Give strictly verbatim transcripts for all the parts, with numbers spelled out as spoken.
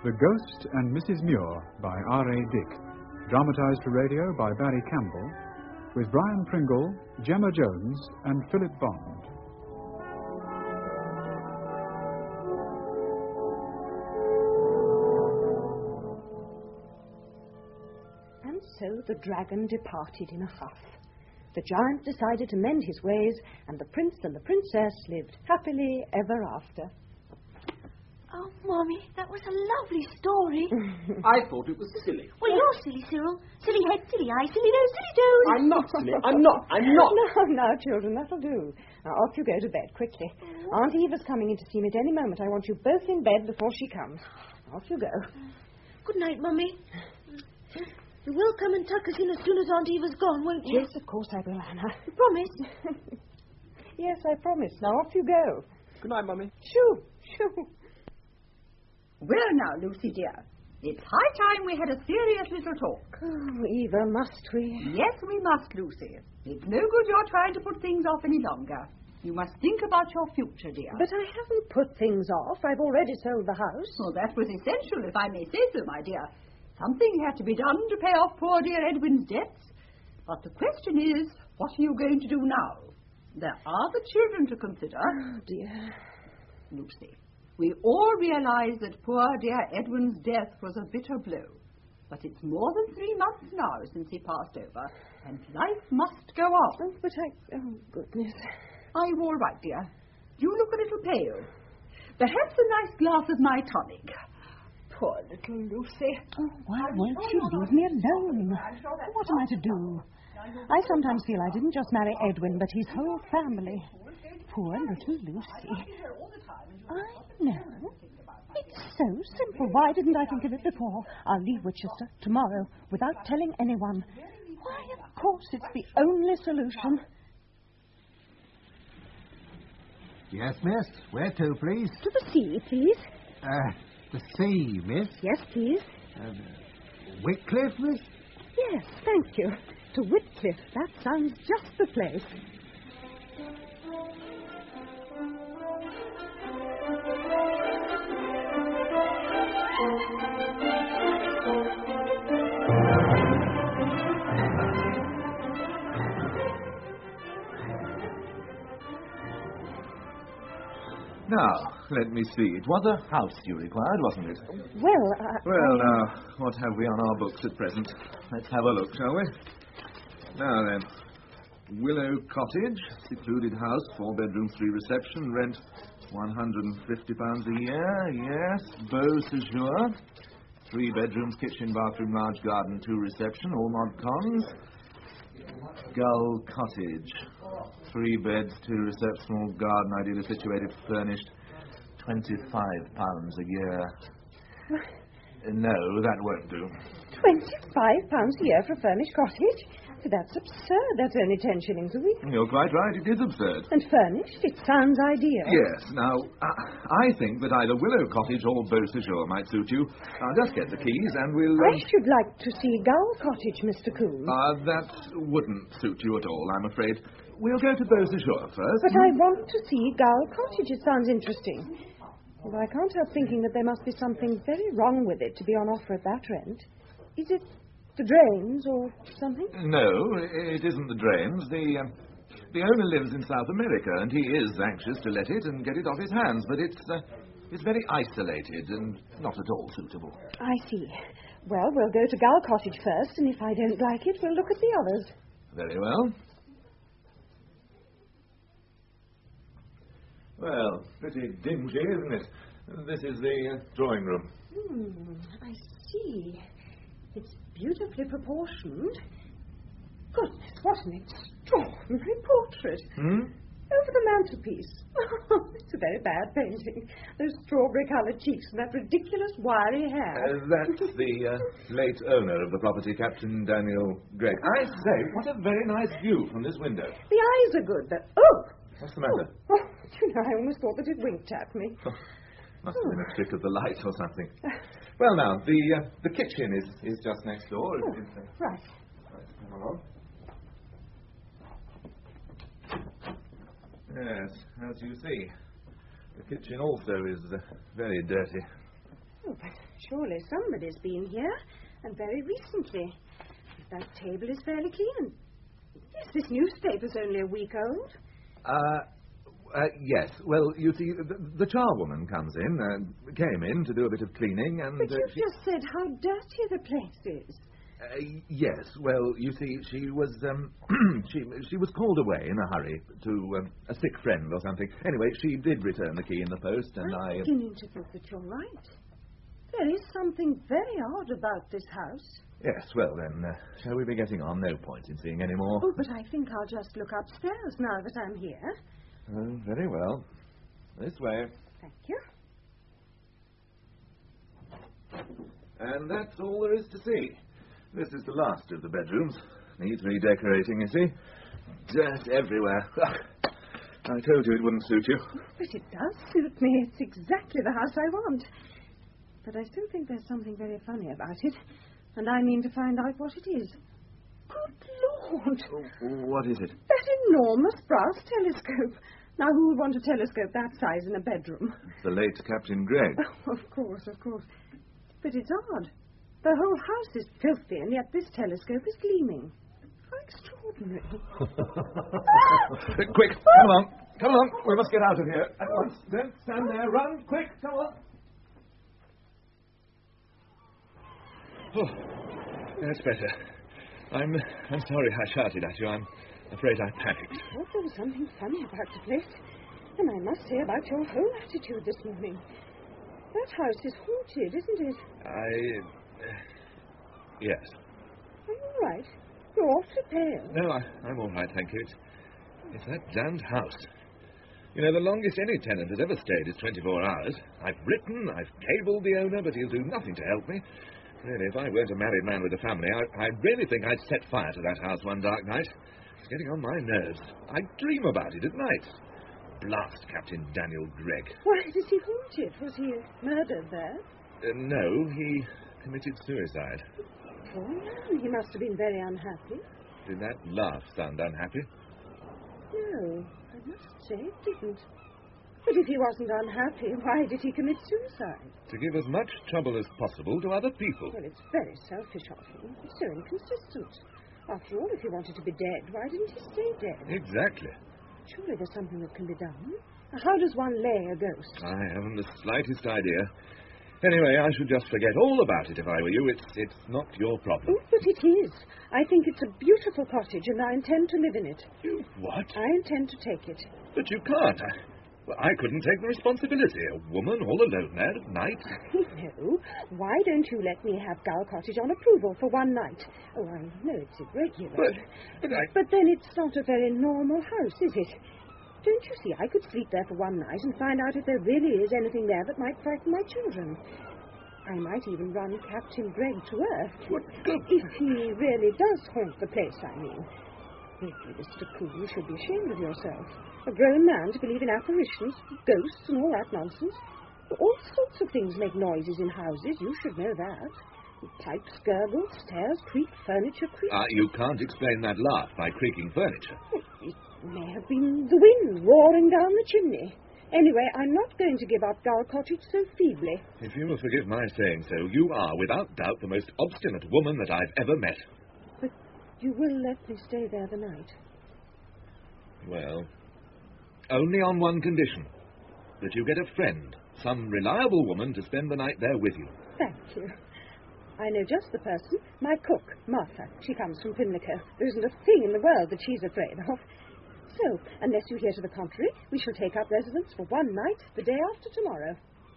The Ghost and Missus Muir by R A Dick. Dramatised for radio by Barry Campbell, with Brian Pringle, Gemma Jones and Philip Bond. And so the dragon departed in a huff. The giant decided to mend his ways, and the prince and the princess lived happily ever after. Oh, Mommy, that was a lovely story. I thought it was silly. Well, you're silly, Cyril. Silly head, silly eye, silly nose, silly toes. I'm not silly. I'm not. I'm not. No, no, children, that'll do. Now, off you go to bed, quickly. Aunt Eva's coming in to see me at any moment. I want you both in bed before she comes. Off you go. Good night, Mummy. You will come and tuck us in as soon as Aunt Eva's gone, won't you? Yes, of course I will, Anna. You promise? Yes, I promise. Now, off you go. Good night, Mummy. Shoo, shoo. Well now, Lucy dear, it's high time we had a serious little talk. Oh, Eva, must we? Yes, we must, Lucy. It's no good you're trying to put things off any longer. You must think about your future, dear. But I haven't put things off. I've already sold the house. Well, that was essential, if I may say so, my dear. Something had to be done to pay off poor dear Edwin's debts. But the question is, what are you going to do now? There are the children to consider. Oh, dear. Lucy, we all realize that poor dear Edwin's death was a bitter blow. But it's more than three months now since he passed over, and life must go on. Oh, but I... Oh, goodness. I'm all right, dear. You look a little pale. Perhaps a nice glass of my tonic. Poor little Lucy. Oh, why won't she leave me alone? What am I to do? I sometimes feel I didn't just marry Edwin, but his whole family. Poor little Lucy. I know. It's so simple. Why didn't I think of it before? I'll leave Winchester tomorrow without telling anyone. Why, of course, it's the only solution. Yes, miss. Where to, please? To the sea, please. Uh, the sea, miss. Yes, please. Uh, Whitcliffe, miss? Yes, thank you. To Whitcliffe. That sounds just the place. Now, let me see. It was a house you required, wasn't it? Well, uh, Well, I... now, what have we on our books at present? Let's have a look, shall we? Now then. Willow Cottage, secluded house, four bedroom, three reception, rent one hundred fifty pounds a year, yes. Beau Séjour, three bedrooms, kitchen, bathroom, large garden, two reception, all mod cons. Gull Cottage, three beds, two reception, small garden, ideally situated, furnished, twenty-five pounds a year. No, that won't do. Twenty-five pounds a year for a furnished cottage? That's absurd. That's only ten shillings a week. You're quite right. It is absurd. And furnished? It sounds ideal. Yes. Now, I, I think that either Willow Cottage or Beau Séjour might suit you. I'll just get the keys and we'll... Um... I should like to see Gull Cottage, Mister Coombs. Uh, that wouldn't suit you at all, I'm afraid. We'll go to Beau Séjour first. But I want to see Gull Cottage. It sounds interesting. Although I can't help thinking that there must be something very wrong with it to be on offer at that rent. Is it the drains or something? No, it isn't the drains. The um, the owner lives in South America, and he is anxious to let it and get it off his hands, but it's uh, it's very isolated and not at all suitable. I see. Well, we'll go to Gull Cottage first, and if I don't like it, we'll look at the others. Very well. Well, pretty dingy, isn't it? This is the uh, drawing room. Hmm, I see. It's beautifully proportioned. Goodness, what an extraordinary portrait. Hmm? Over the mantelpiece. It's a very bad painting. Those strawberry-coloured cheeks and that ridiculous wiry hair. Uh, that's the uh, late owner of the property, Captain Daniel Gregg. I say, what a very nice view from this window. The eyes are good, but... Oh! What's the matter? Oh, oh, you know, I almost thought that it winked at me. Oh, must have been a trick of the light or something. Well, now, the uh, the kitchen is, is just next door. Oh, it's, uh, right. right, come along. Yes, as you see, the kitchen also is uh, very dirty. Oh, but surely somebody's been here, and very recently. That table is fairly clean. And yes, this newspaper's only a week old. Uh, uh, yes. Well, you see, the, the charwoman comes in, uh, came in to do a bit of cleaning, and... But uh, you've she... just said how dirty the place is. Uh, yes. Well, you see, she was, um, she she was called away in a hurry to um, a sick friend or something. Anyway, she did return the key in the post, and I'm I... beginning to think that you're right. There is something very odd about this house. Yes, well then, uh, shall we be getting on? No point in seeing any more. Oh, but I think I'll just look upstairs now that I'm here. Oh, very well. This way. Thank you. And that's all there is to see. This is the last of the bedrooms. Needs redecorating, you see. Dirt everywhere. I told you it wouldn't suit you. But it does suit me. It's exactly the house I want. But I still think there's something very funny about it. And I mean to find out what it is. Good Lord! Oh, what is it? That enormous brass telescope. Now, who would want a telescope that size in a bedroom? The late Captain Gregg. Oh, of course, of course. But it's odd. The whole house is filthy, and yet this telescope is gleaming. How extraordinary. Quick, come along. Come along. We must get out of here at once. Don't stand there. Run, quick, come on. Oh, that's better. I'm I'm sorry I shouted at you. I'm afraid I panicked. I thought there was something funny about the place. And I must say about your whole attitude this morning. That house is haunted, isn't it? I... Uh, yes. Are you all right? You're awfully pale. No, I, I'm all right, thank you. It's, it's that damned house. You know, the longest any tenant has ever stayed is twenty-four hours. I've written, I've cabled the owner, but he'll do nothing to help me. Really, if I weren't a married man with a family, I, I really think I'd set fire to that house one dark night. It's getting on my nerves. I dream about it at night. Blast Captain Daniel Gregg. Why is he haunted? Was he murdered there? Uh, no, he committed suicide. Poor man, he must have been very unhappy. Did that laugh sound unhappy? No, I must say it didn't. But if he wasn't unhappy, why did he commit suicide? To give as much trouble as possible to other people. Well, it's very selfish of him. It's so inconsistent. After all, if he wanted to be dead, why didn't he stay dead? Exactly. Surely there's something that can be done. How does one lay a ghost? I haven't the slightest idea. Anyway, I should just forget all about it if I were you. It's it's not your problem. Oh, but it is. I think it's a beautiful cottage, and I intend to live in it. You what? I intend to take it. But you can't. I, well, I couldn't take the responsibility. A woman all alone there at night. No. Why don't you let me have Gull Cottage on approval for one night? Oh, I know it's irregular. But, but I... But then it's not a very normal house, is it? Don't you see, I could sleep there for one night and find out if there really is anything there that might frighten my children. I might even run Captain Gregg to earth. What good? If he really does haunt the place, I mean. Really, Mister Cool, you should be ashamed of yourself. A grown man to believe in apparitions, ghosts, and all that nonsense. All sorts of things make noises in houses. You should know that. Pipes gurgle, stairs creak, furniture creak. Uh, you can't explain that laugh by creaking furniture. It may have been the wind roaring down the chimney. Anyway, I'm not going to give up Gull Cottage so feebly. If you will forgive my saying so, you are, without doubt, the most obstinate woman that I've ever met. But you will let me stay there the night? Well, only on one condition. That you get a friend, some reliable woman, to spend the night there with you. Thank you. I know just the person. My cook, Martha. She comes from Pimlico. There isn't a thing in the world that she's afraid of. So, unless you hear to the contrary, we shall take up residence for one night the day after tomorrow.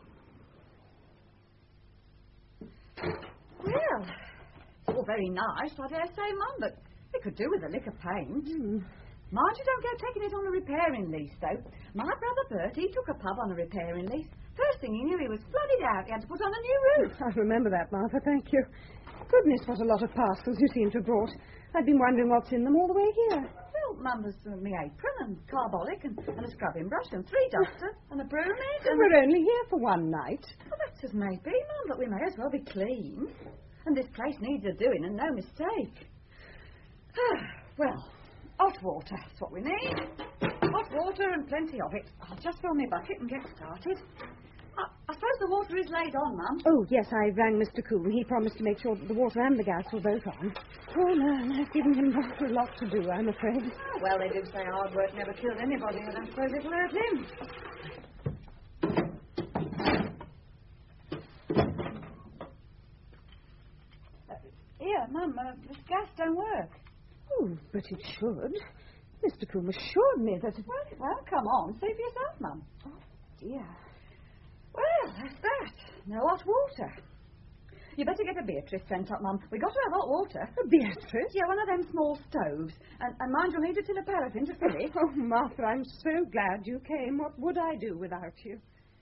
Well, it's all very nice, I dare say, Mum, but we could do with a lick of paint. Mm. Mind you don't go taking it on a repairing lease, though. My brother Bert, he took a pub on a repairing lease. First thing he knew, he was flooded out. He had to put on a new roof. I remember that, Martha, thank you. Goodness, what a lot of parcels you seem to have brought. I've been wondering what's in them all the way here. Well, Mum, there's uh, me apron and carbolic and, and a scrubbing brush and three dusters and a broom head. And we're only here for one night. Well, that's as may be, Mum, but we may as well be clean. And this place needs a doing and no mistake. Well, hot water, that's what we need. Hot water and plenty of it. I'll just fill my bucket and get started. I, I suppose the water is laid on, Mum. Oh, yes, I rang Mister Coombe. He promised to make sure that the water and the gas were both on. Poor man, I've given him rather a lot to do, I'm afraid. Oh, well, they do say hard work never killed anybody, and I suppose it'll hurt him. Uh, here, Mum, uh, this gas don't work. Oh, but it should. Mister Coombe assured me that it... Well, well, come on, see for yourself, Mum. Oh, dear. Well, that's that. No hot water. You better get a Beatrice sent up, Mum. We got to have hot water. A Beatrice? Yeah, one of them small stoves. And, and mind, you'll need a tin of paraffin to fill it. Oh, Martha, I'm so glad you came. What would I do without you?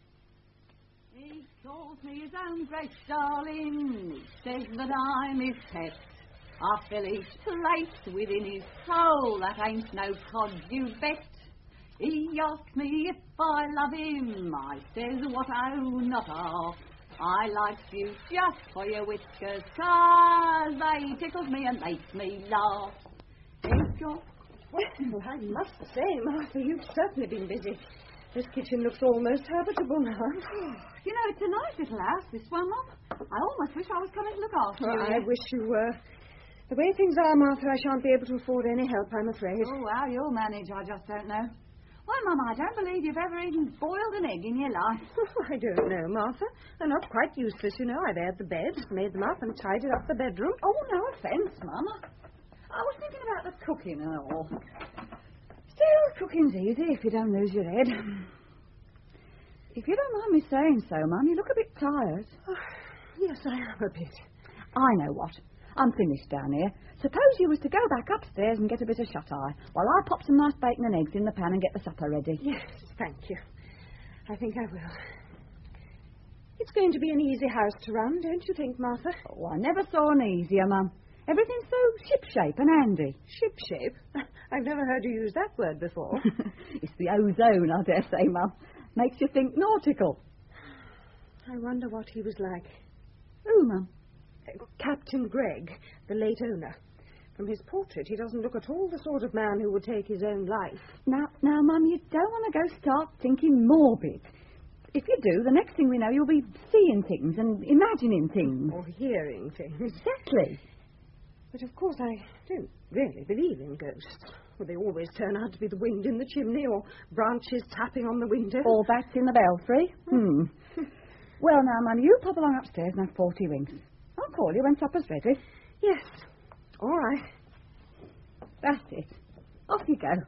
He calls me his own great darling. Says that I'm his pet. I fill each place within his soul. That ain't no cod, you bet. He asks me if I love him. I says what oh, not half. I likes you just for your whiskers, 'cause they tickles me and makes me laugh. Ain't your... Well, I must say, Martha, you've certainly been busy. This kitchen looks almost habitable now. You know, it's a nice little house, this one, Mum. I almost wish I was coming to look after Well, you. I wish you were. The way things are, Martha, I shan't be able to afford any help, I'm afraid. Oh, how you'll manage, I just don't know. Why, Mum, I don't believe you've ever even boiled an egg in your life. Oh, I don't know, Martha. They're not quite useless, you know. I've aired the beds, made them up, and tidied up the bedroom. Oh, no offence, Mum. I was thinking about the cooking and all. Still, cooking's easy if you don't lose your head. If you don't mind me saying so, Mum, you look a bit tired. Oh, yes, I am a bit. I know what. I'm finished down here. Suppose you was to go back upstairs and get a bit of shut-eye, while I pop some nice bacon and eggs in the pan and get the supper ready. Yes, thank you. I think I will. It's going to be an easy house to run, don't you think, Martha? Oh, I never saw an easier, Mum. Everything's so ship-shape and handy. Ship-shape? I've never heard you use that word before. It's the ozone, I dare say, Mum. Makes you think nautical. I wonder what he was like. Who, Mum? Captain Gregg, the late owner. From his portrait, he doesn't look at all the sort of man who would take his own life. Now, now, Mum, you don't want to go start thinking morbid. If you do, the next thing we know, you'll be seeing things and imagining things. Or hearing things. Exactly. But, of course, I don't really believe in ghosts. Well, they always turn out to be the wind in the chimney or branches tapping on the window. Or bats in the belfry. Hmm. Well, now, Mum, you pop along upstairs and have forty winks. I'll call you when supper's ready. Yes. All right. That's it. Off you go.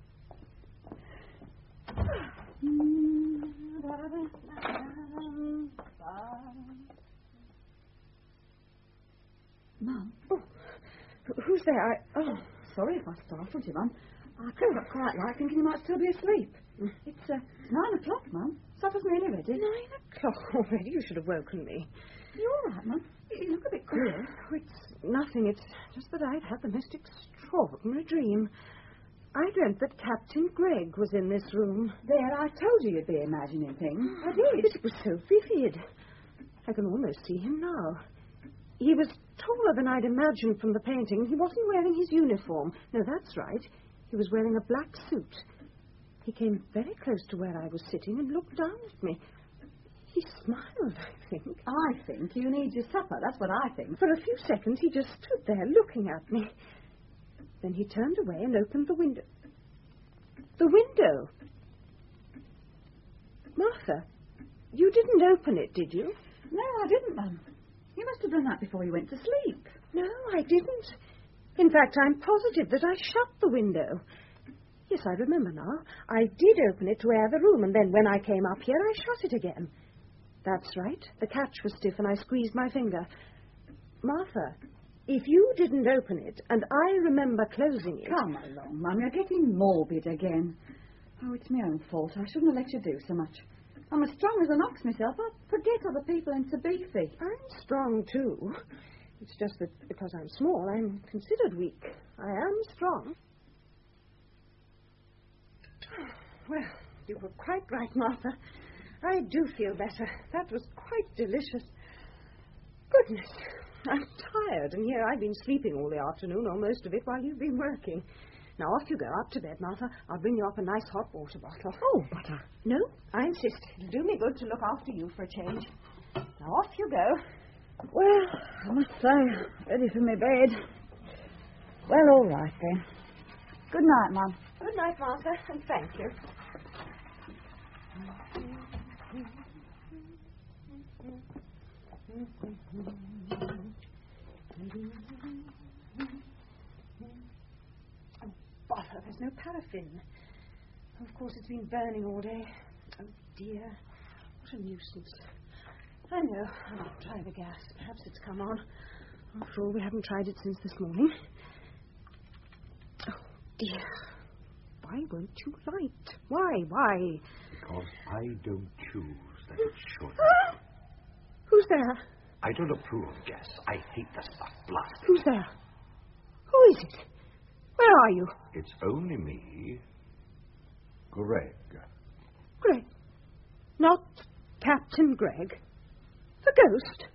Mum. Oh, who's there? I, oh, sorry if I startled you, Mum. I came up quite right, thinking you might still be asleep. It's uh, nine o'clock, Mum. Supper's nearly ready. Nine o'clock already? You should have woken me. You all right, Mum? You look a bit queer. Oh, it's nothing. It's just that I've had the most extraordinary dream. I dreamt that Captain Gregg was in this room. There, I told you you'd be imagining things. I did. It was so vivid. I can almost see him now. He was taller than I'd imagined from the painting. He wasn't wearing his uniform. No, that's right. He was wearing a black suit. He came very close to where I was sitting and looked down at me. He smiled, I think. I think you need your supper. That's what I think. For a few seconds, he just stood there looking at me. Then he turned away and opened the window. The window? Martha, you didn't open it, did you? No, I didn't, Mum. You must have done that before you went to sleep. No, I didn't. In fact, I'm positive that I shut the window. Yes, I remember now. I did open it to air the room, and then when I came up here, I shut it again. That's right. The catch was stiff, and I squeezed my finger. Martha, if you didn't open it, and I remember closing it... Come along, Mum. You're getting morbid again. Oh, it's my own fault. I shouldn't have let you do so much. I'm as strong as an ox myself. I forget other people in Sabethy. I'm strong, too. It's just that because I'm small, I'm considered weak. I am strong. Well, you were quite right, Martha. I do feel better. That was quite delicious. Goodness, I'm tired, and here I've been sleeping all the afternoon, or most of it, while you've been working. Now, off you go, up to bed, Martha. I'll bring you up a nice hot water bottle. Oh, but I... No, I insist. It'll do me good to look after you for a change. Now, off you go. Well, I must say, ready for my bed. Well, all right, then. Good night, Mum. Good night, Martha, and thank you. Oh, bother, there's no paraffin. Of course, it's been burning all day. Oh, dear. What a nuisance. I know. I'll try the gas. Perhaps it's come on. After all, we haven't tried it since this morning. Oh, dear. Why won't you light? Why? Why? Because I don't choose that it should. Who's there? I don't approve of gas. I hate the stuff. Blast. Who's there? Who is it? Where are you? It's only me, Greg. Greg. Not Captain Greg. The ghost.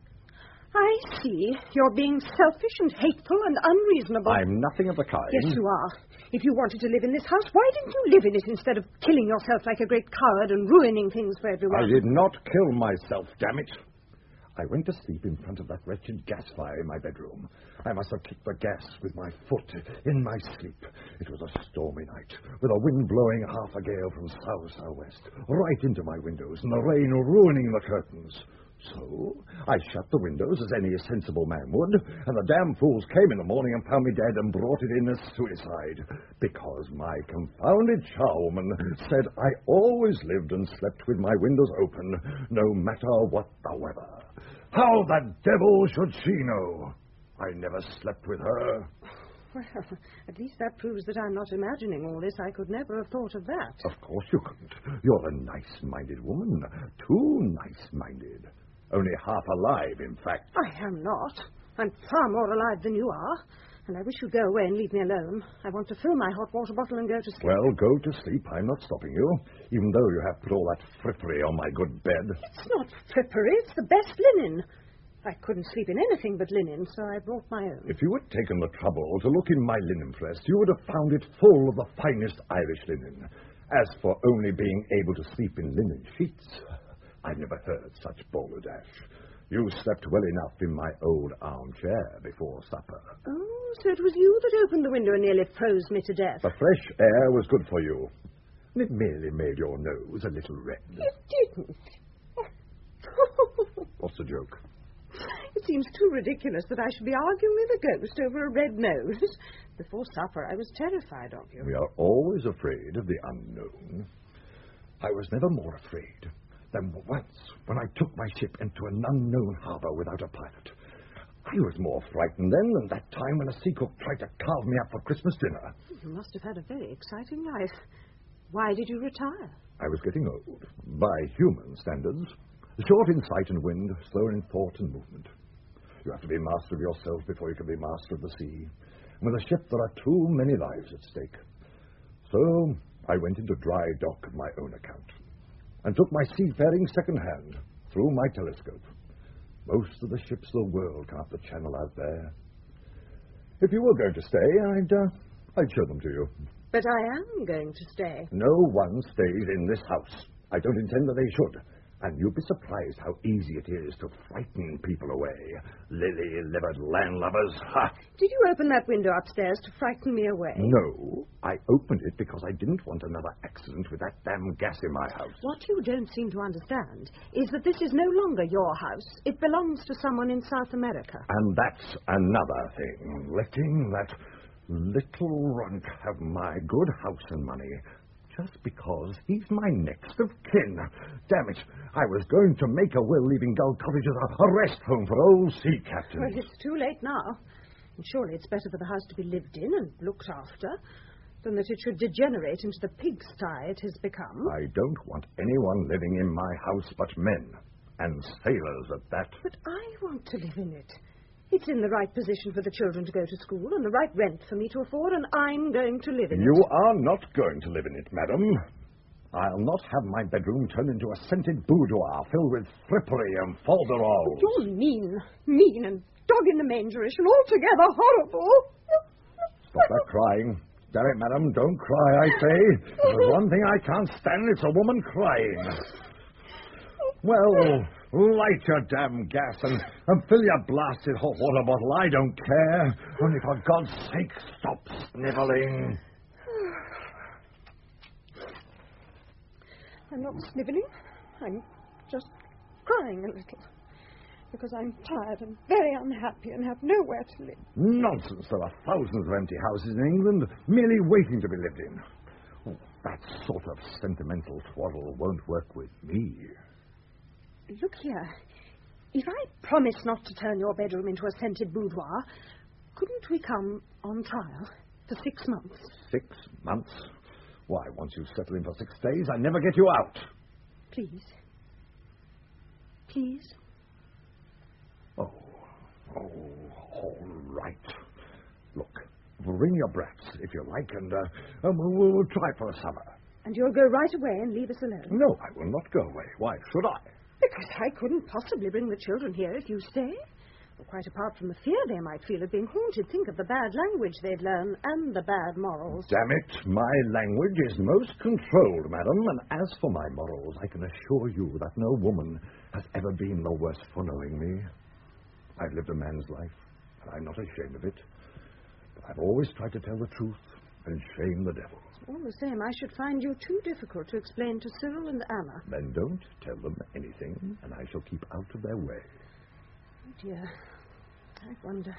I see. You're being selfish and hateful and unreasonable. I'm nothing of the kind. Yes, you are. If you wanted to live in this house, why didn't you live in it instead of killing yourself like a great coward and ruining things for everyone? I did not kill myself, damn it. I went to sleep in front of that wretched gas fire in my bedroom. I must have kicked the gas with my foot in my sleep. It was a stormy night, with a wind blowing half a gale from south-southwest, right into my windows, and the rain ruining the curtains. So I shut the windows as any sensible man would, and the damn fools came in the morning and found me dead and brought it in as suicide, because my confounded charwoman said I always lived and slept with my windows open, no matter what the weather. How the devil should she know? I never slept with her. Well, at least that proves that I'm not imagining all this. I could never have thought of that. Of course you couldn't. You're a nice-minded woman. Too nice-minded. Only half alive, in fact. I am not. I'm far more alive than you are. And I wish you'd go away and leave me alone. I want to fill my hot water bottle and go to sleep. Well, go to sleep. I'm not stopping you, even though you have put all that frippery on my good bed. It's not frippery. It's the best linen. I couldn't sleep in anything but linen, so I brought my own. If you had taken the trouble to look in my linen press, you would have found it full of the finest Irish linen. As for only being able to sleep in linen sheets, I never heard such balderdash. You slept well enough in my old armchair before supper. Oh, so it was you that opened the window and nearly froze me to death. The fresh air was good for you. It merely made your nose a little red. It didn't. What's the joke? It seems too ridiculous that I should be arguing with a ghost over a red nose. Before supper, I was terrified of you. We are always afraid of the unknown. I was never more afraid than once when I took my ship into an unknown harbor without a pilot. I was more frightened then than that time when a sea cook tried to carve me up for Christmas dinner. You must have had a very exciting life. Why did you retire? I was getting old, by human standards. Short in sight and wind, slow in thought and movement. You have to be master of yourself before you can be master of the sea. And with a ship, there are too many lives at stake. So I went into dry dock of my own account and took my seafaring second-hand through my telescope. Most of the ships of the world come up the channel out there. If you were going to stay, I'd, uh, I'd show them to you. But I am going to stay. No one stays in this house. I don't intend that they should. And you'd be surprised how easy it is to frighten people away. Lily-livered landlubbers. Ha! Did you open that window upstairs to frighten me away? No. I opened it because I didn't want another accident with that damn gas in my house. What you don't seem to understand is that this is no longer your house. It belongs to someone in South America. And that's another thing. Letting that little runt have my good house and money just because he's my next of kin. Damn it. I was going to make a will leaving Gull Cottage as a rest home for old sea captains. Well, it's too late now. And surely it's better for the house to be lived in and looked after than that it should degenerate into the pigsty it has become. I don't want anyone living in my house but men, and sailors at that. But I want to live in it. It's in the right position for the children to go to school and the right rent for me to afford, and I'm going to live in you it. You are not going to live in it, madam. I'll not have my bedroom turned into a scented boudoir filled with frippery and folderols. You're mean, mean and dog-in-the-mangerish and altogether horrible. Stop that crying. Damn it, madam, don't cry, I say. If there's one thing I can't stand, it's a woman crying. Well, light your damn gas and, and fill your blasted hot water bottle. I don't care. Only for God's sake, stop snivelling. I'm not snivelling. I'm just crying a little. Because I'm tired and very unhappy and have nowhere to live. Nonsense. There are thousands of empty houses in England merely waiting to be lived in. Oh, that sort of sentimental twaddle won't work with me. Look here. If I promise not to turn your bedroom into a scented boudoir, couldn't we come on trial for six months? Six months? Why, once you settle in for six days, I never get you out. Please. Please. Oh, oh, all right. Look, bring your brats, if you like, and uh, um, we'll, we'll try for a summer. And you'll go right away and leave us alone? No, I will not go away. Why should I? Because I couldn't possibly bring the children here if you stay. Well, quite apart from the fear they might feel of being haunted, think of the bad language they'd learn and the bad morals. Damn it, my language is most controlled, madam, and as for my morals, I can assure you that no woman has ever been the worse for knowing me. I've lived a man's life, and I'm not ashamed of it. But I've always tried to tell the truth and shame the devil. All the same, I should find you too difficult to explain to Cyril and Anna. Then don't tell them anything, and I shall keep out of their way. Oh, dear. I wonder.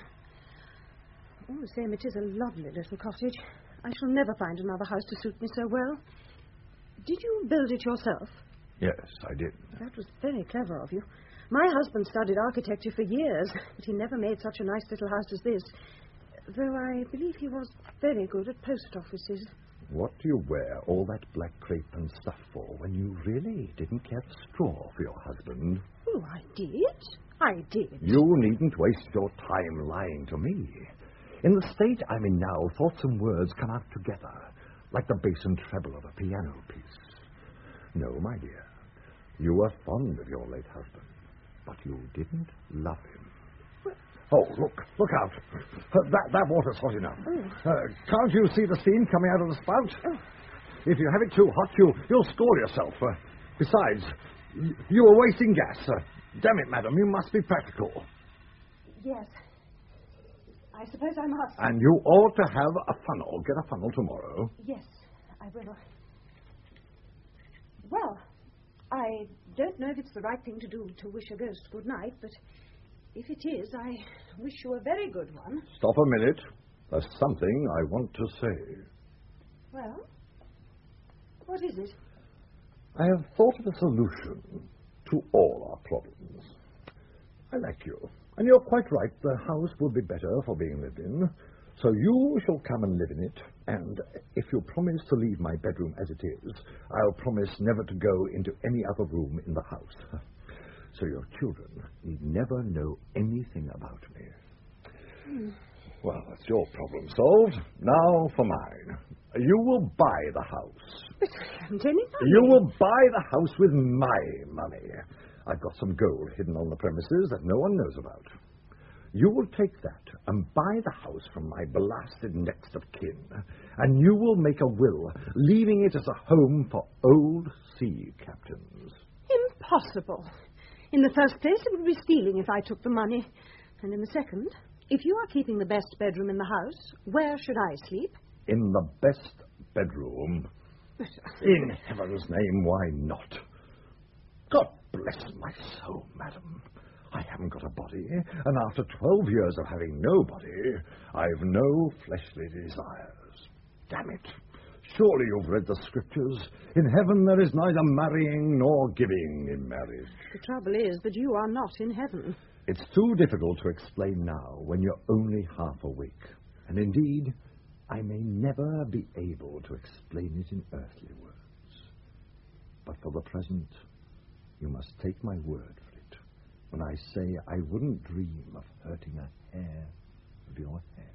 All the same, it is a lovely little cottage. I shall never find another house to suit me so well. Did you build it yourself? Yes, I did. That was very clever of you. My husband studied architecture for years, but he never made such a nice little house as this. Though I believe he was very good at post offices. What do you wear all that black crepe and stuff for when you really didn't care a straw for your husband? Oh, I did. I did. You needn't waste your time lying to me. In the state I'm in now, thoughts and words come out together, like the bass and treble of a piano piece. No, my dear, you were fond of your late husband, but you didn't love him. What? Oh, look, look out. Uh, that, that water's hot enough. Oh. Uh, can't you see the steam coming out of the spout? Oh. If you have it too hot, you, you'll scald yourself. Uh, besides, y- you are wasting gas. Uh, damn it, madam, you must be practical. Yes. I suppose I must. And you ought to have a funnel. Get a funnel tomorrow. Yes, I will. Well, I don't know if it's the right thing to do to wish a ghost good night, but if it is, I wish you a very good one. Stop a minute. There's something I want to say. Well, what is it? I have thought of a solution to all our problems. I like you, and you're quite right. The house would be better for being lived in. So you shall come and live in it, and if you promise to leave my bedroom as it is, I'll promise never to go into any other room in the house. So your children need never know anything about me. Mm. Well, that's your problem solved. Now for mine. You will buy the house. But I haven't any money. You will buy the house with my money. I've got some gold hidden on the premises that no one knows about. You will take that and buy the house from my blasted next of kin, and you will make a will, leaving it as a home for old sea captains. Impossible. In the first place, it would be stealing if I took the money. And in the second, if you are keeping the best bedroom in the house, where should I sleep? In the best bedroom. In heaven's name, why not? God bless my soul, madam. I haven't got a body, and after twelve years of having no body, I've no fleshly desires. Damn it. Surely you've read the scriptures. In heaven there is neither marrying nor giving in marriage. The trouble is that you are not in heaven. It's too difficult to explain now when you're only half awake. And indeed, I may never be able to explain it in earthly words. But for the present, you must take my word for it when I say I wouldn't dream of hurting a hair of your head.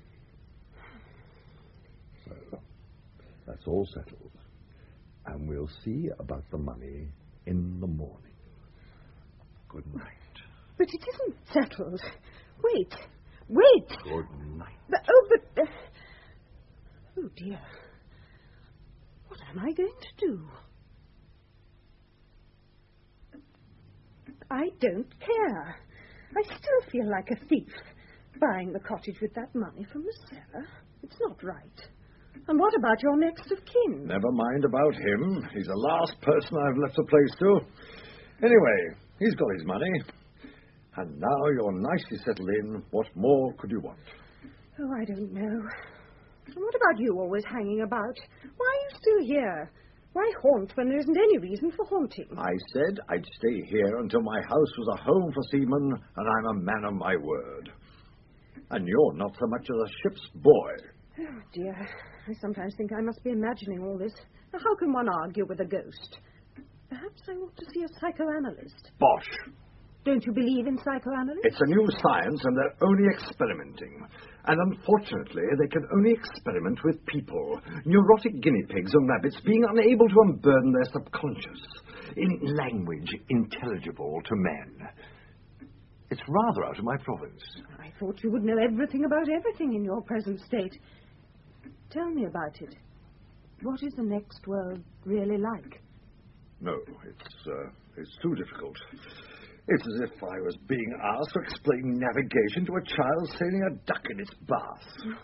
So, that's all settled. And we'll see about the money in the morning. Good night. But it isn't settled. Wait. Wait. Good night. But, oh, but... Uh, Oh, dear. What am I going to do? I don't care. I still feel like a thief, buying the cottage with that money from the seller. It's not right. And what about your next of kin? Never mind about him. He's the last person I've left the place to. Anyway, he's got his money. And now you're nicely settled in. What more could you want? Oh, I don't know. And what about you always hanging about? Why are you still here? Why haunt when there isn't any reason for haunting? I said I'd stay here until my house was a home for seamen, and I'm a man of my word. And you're not so much as a ship's boy. Oh, dear. I sometimes think I must be imagining all this. Now, how can one argue with a ghost? Perhaps I ought to see a psychoanalyst. Bosh. Don't you believe in psychoanalysts? It's a new science, and they're only experimenting. And unfortunately, they can only experiment with people, neurotic guinea pigs and rabbits being unable to unburden their subconscious in language intelligible to men. It's rather out of my province. I thought you would know everything about everything in your present state. Tell me about it. What is the next world really like? No, it's, uh, it's too difficult. It's as if I was being asked to explain navigation to a child sailing a duck in its bath.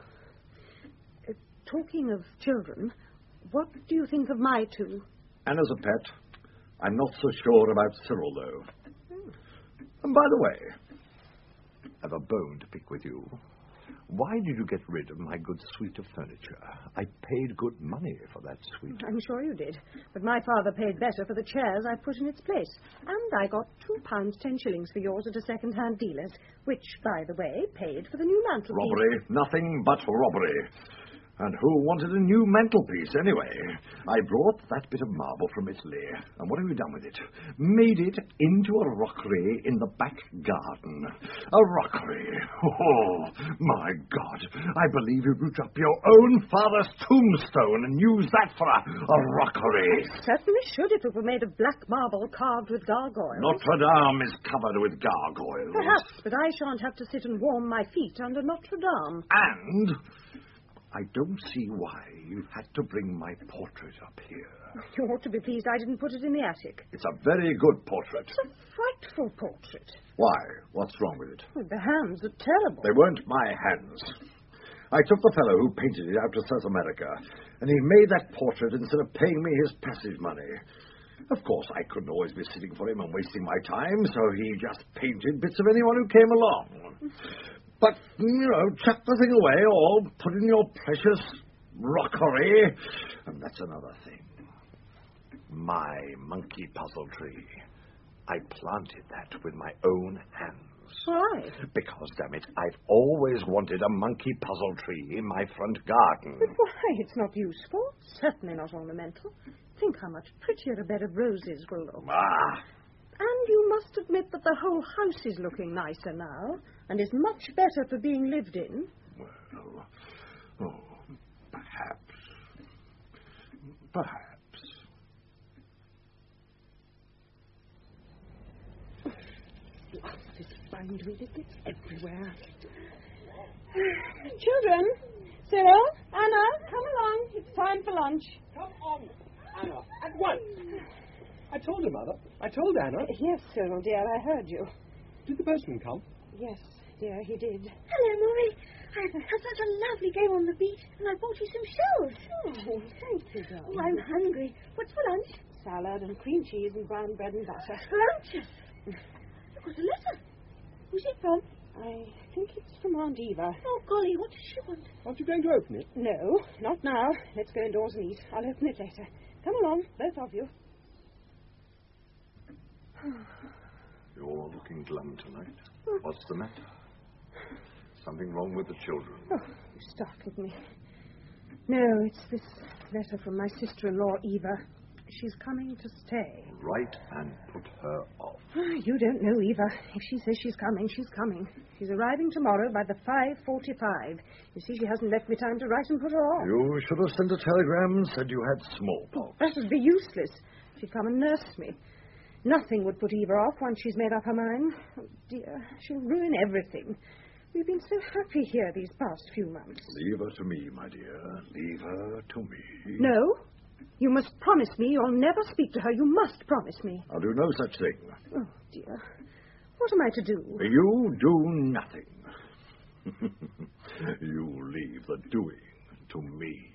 Uh, talking of children, what do you think of my two? Anna's a pet. I'm not so sure about Cyril, though. Hmm. And by the way, I've a bone to pick with you. Why did you get rid of my good suite of furniture? I paid good money for that suite. I'm sure you did. But my father paid better for the chairs I put in its place. And I got two pounds ten shillings for yours at a second-hand dealer's, which, by the way, paid for the new mantelpiece. Robbery. Nothing but robbery. And who wanted a new mantelpiece, anyway? I brought that bit of marble from Italy. And what have you done with it? Made it into a rockery in the back garden. A rockery. Oh, my God. I believe you root up your own father's tombstone and use that for a, a rockery. I certainly should if it were made of black marble carved with gargoyles. Notre Dame is covered with gargoyles. Perhaps, but I shan't have to sit and warm my feet under Notre Dame. And I don't see why you had to bring my portrait up here. You ought to be pleased I didn't put it in the attic. It's a very good portrait. It's a frightful portrait. Why? What's wrong with it? Well, the hands are terrible. They weren't my hands. I took the fellow who painted it out to South America, and he made that portrait instead of paying me his passage money. Of course, I couldn't always be sitting for him and wasting my time, so he just painted bits of anyone who came along. But, you know, chuck the thing away or put in your precious rockery. And that's another thing. My monkey puzzle tree. I planted that with my own hands. Why? Because, damn it, I've always wanted a monkey puzzle tree in my front garden. But why? It's not useful. Certainly not ornamental. Think how much prettier a bed of roses will look. Ah! And you must admit that the whole house is looking nicer now, and is much better for being lived in. Well, oh, perhaps. Perhaps. This bindweed, it gets everywhere. Children, Cyril, Anna, come along. It's time for lunch. Come on, Anna, at once. I told her, Mother. I told Anna. Yes, Cyril, dear, I heard you. Did the postman come? Yes, dear, he did. Hello, Maury. I've had such a lovely game on the beach, and I bought you some shells. Oh, thank you, darling. Oh, I'm hungry. What's for lunch? Salad and cream cheese and brown bread and butter. Scrumptious. Look, what's a letter. Who's it from? I think it's from Aunt Eva. Oh, golly, what does she want? Aren't you going to open it? No, not now. Let's go indoors and eat. I'll open it later. Come along, both of you. You're looking glum tonight. What's the matter? Something wrong with the children? Oh, you startled me. No, it's this letter from my sister-in-law, Eva. She's coming to stay. Write and put her off. You don't know Eva. If she says she's coming, she's coming. She's arriving tomorrow by the five forty-five. You see, she hasn't left me time to write and put her off. You should have sent a telegram and said you had smallpox. That would be useless. She'd come and nurse me. Nothing would put Eva off once she's made up her mind. Oh, dear, she'll ruin everything. We've been been so happy here these past few months. Leave her to me, my dear. Leave her to me. No. You must promise me you'll never speak to her. You must promise me. I'll do no such thing. Oh, dear. What am I to do? You do nothing. You leave the doing to me.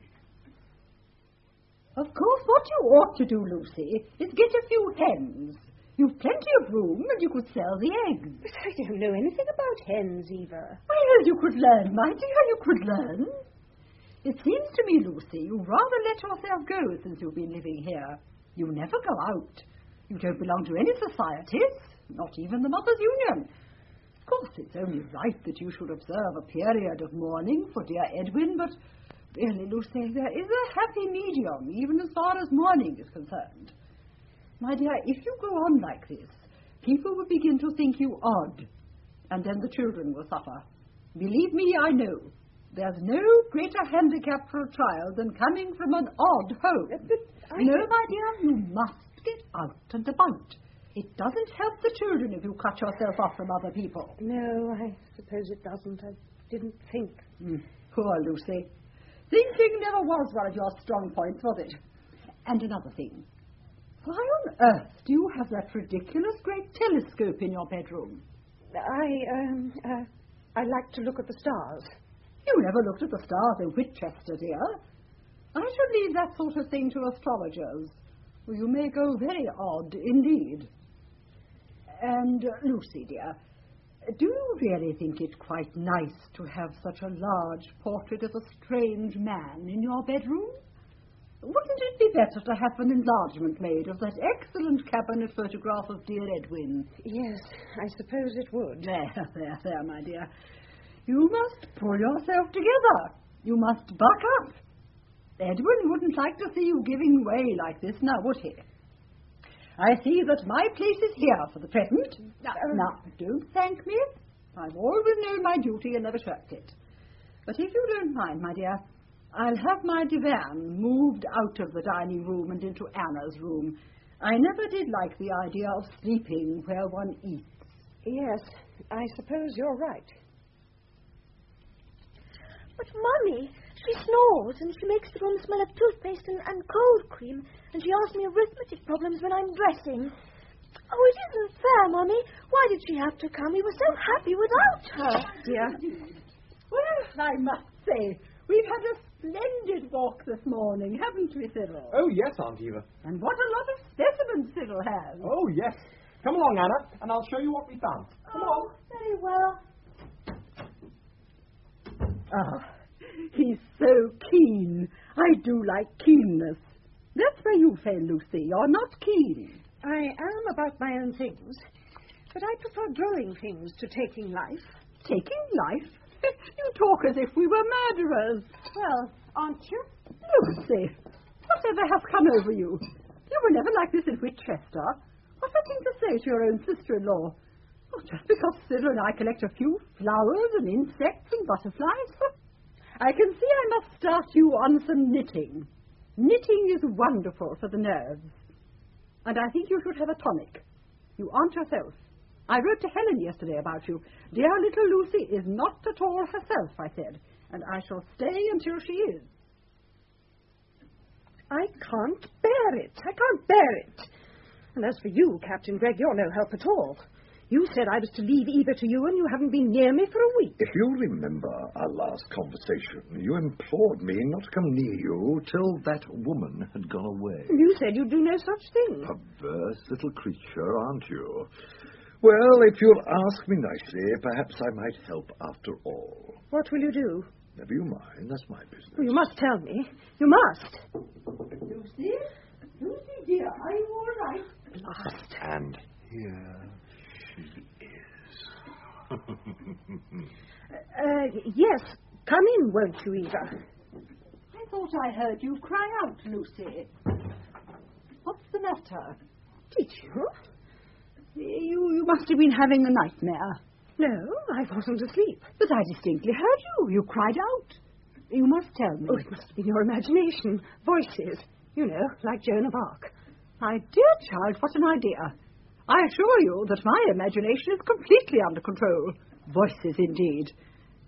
Of course, what you ought to do, Lucy, is get a few hens. You've plenty of room, and you could sell the eggs. But I don't know anything about hens, Eva. Well, you could learn, my dear, you could learn. It seems to me, Lucy, you've rather let yourself go since you've been living here. You never go out. You don't belong to any societies, not even the Mothers' Union. Of course, it's only right that you should observe a period of mourning for dear Edwin, but really, Lucy, there is a happy medium, even as far as mourning is concerned. My dear, if you go on like this, people will begin to think you odd, and then the children will suffer. Believe me, I know. There's no greater handicap for a child than coming from an odd home. But I... No, my dear, you must get out and about. It doesn't help the children if you cut yourself off from other people. No, I suppose it doesn't. I didn't think. Mm, poor Lucy. Thinking never was one of your strong points, was it? And another thing. Why on earth do you have that ridiculous great telescope in your bedroom? I, um, uh, I like to look at the stars. You never looked at the stars in Whitchester, dear. I should leave that sort of thing to astrologers. Well, you may go very odd indeed. And, uh, Lucy, dear, do you really think it quite nice to have such a large portrait of a strange man in your bedroom? Wouldn't it be better to have an enlargement made of that excellent cabinet photograph of dear Edwin? Yes, I suppose it would. There, there, there, my dear. You must pull yourself together. You must buck up. Edwin wouldn't like to see you giving way like this, now, would he? I see that my place is here for the present. Now, now, don't thank me. I've always known my duty and never shirked it. But if you don't mind, my dear, I'll have my divan moved out of the dining room and into Anna's room. I never did like the idea of sleeping where one eats. Yes, I suppose you're right. But, Mummy, she snores and she makes the room smell of toothpaste and, and cold cream, and she asks me arithmetic problems when I'm dressing. Oh, it isn't fair, Mummy. Why did she have to come? We were so happy without her. Dear. Well, I must say, we've had a splendid walk this morning, haven't we, Cyril? Oh, yes, Aunt Eva. And what a lot of specimens Cyril has. Oh, yes. Come along, Anna, and I'll show you what we found. Come oh, on. Very well. Ah, he's so keen. I do like keenness. That's where you fail, Lucy. You're not keen. I am about my own things, but I prefer growing things to taking life. Taking life? You talk as if we were murderers. Well, aren't you? Lucy, whatever has come over you? You were never like this in Whitchester. What a thing to say to your own sister-in-law. Oh, just because Cyril and I collect a few flowers and insects and butterflies. I can see I must start you on some knitting. Knitting is wonderful for the nerves. And I think you should have a tonic. You aren't yourself. I wrote to Helen yesterday about you. Dear little Lucy is not at all herself, I said, and I shall stay until she is. I can't bear it. I can't bear it. And as for you, Captain Gregg, you're no help at all. You said I was to leave Eva to you, and you haven't been near me for a week. If you remember our last conversation, you implored me not to come near you till that woman had gone away. You said you'd do no such thing. Perverse little creature, aren't you? Well, if you'll ask me nicely, perhaps I might help after all. What will you do? Never you mind, that's my business. Well, you must tell me. You must. Lucy? Lucy, dear, are you all right? At last. And here she is. uh, yes. Come in, won't you, Eva? I thought I heard you cry out, Lucy. What's the matter? Did you? You, you must have been having a nightmare. No, I wasn't asleep. But I distinctly heard you. You cried out. You must tell me. Oh, it must have been your imagination. Voices. You know, like Joan of Arc. My dear child, what an idea. I assure you that my imagination is completely under control. Voices, indeed.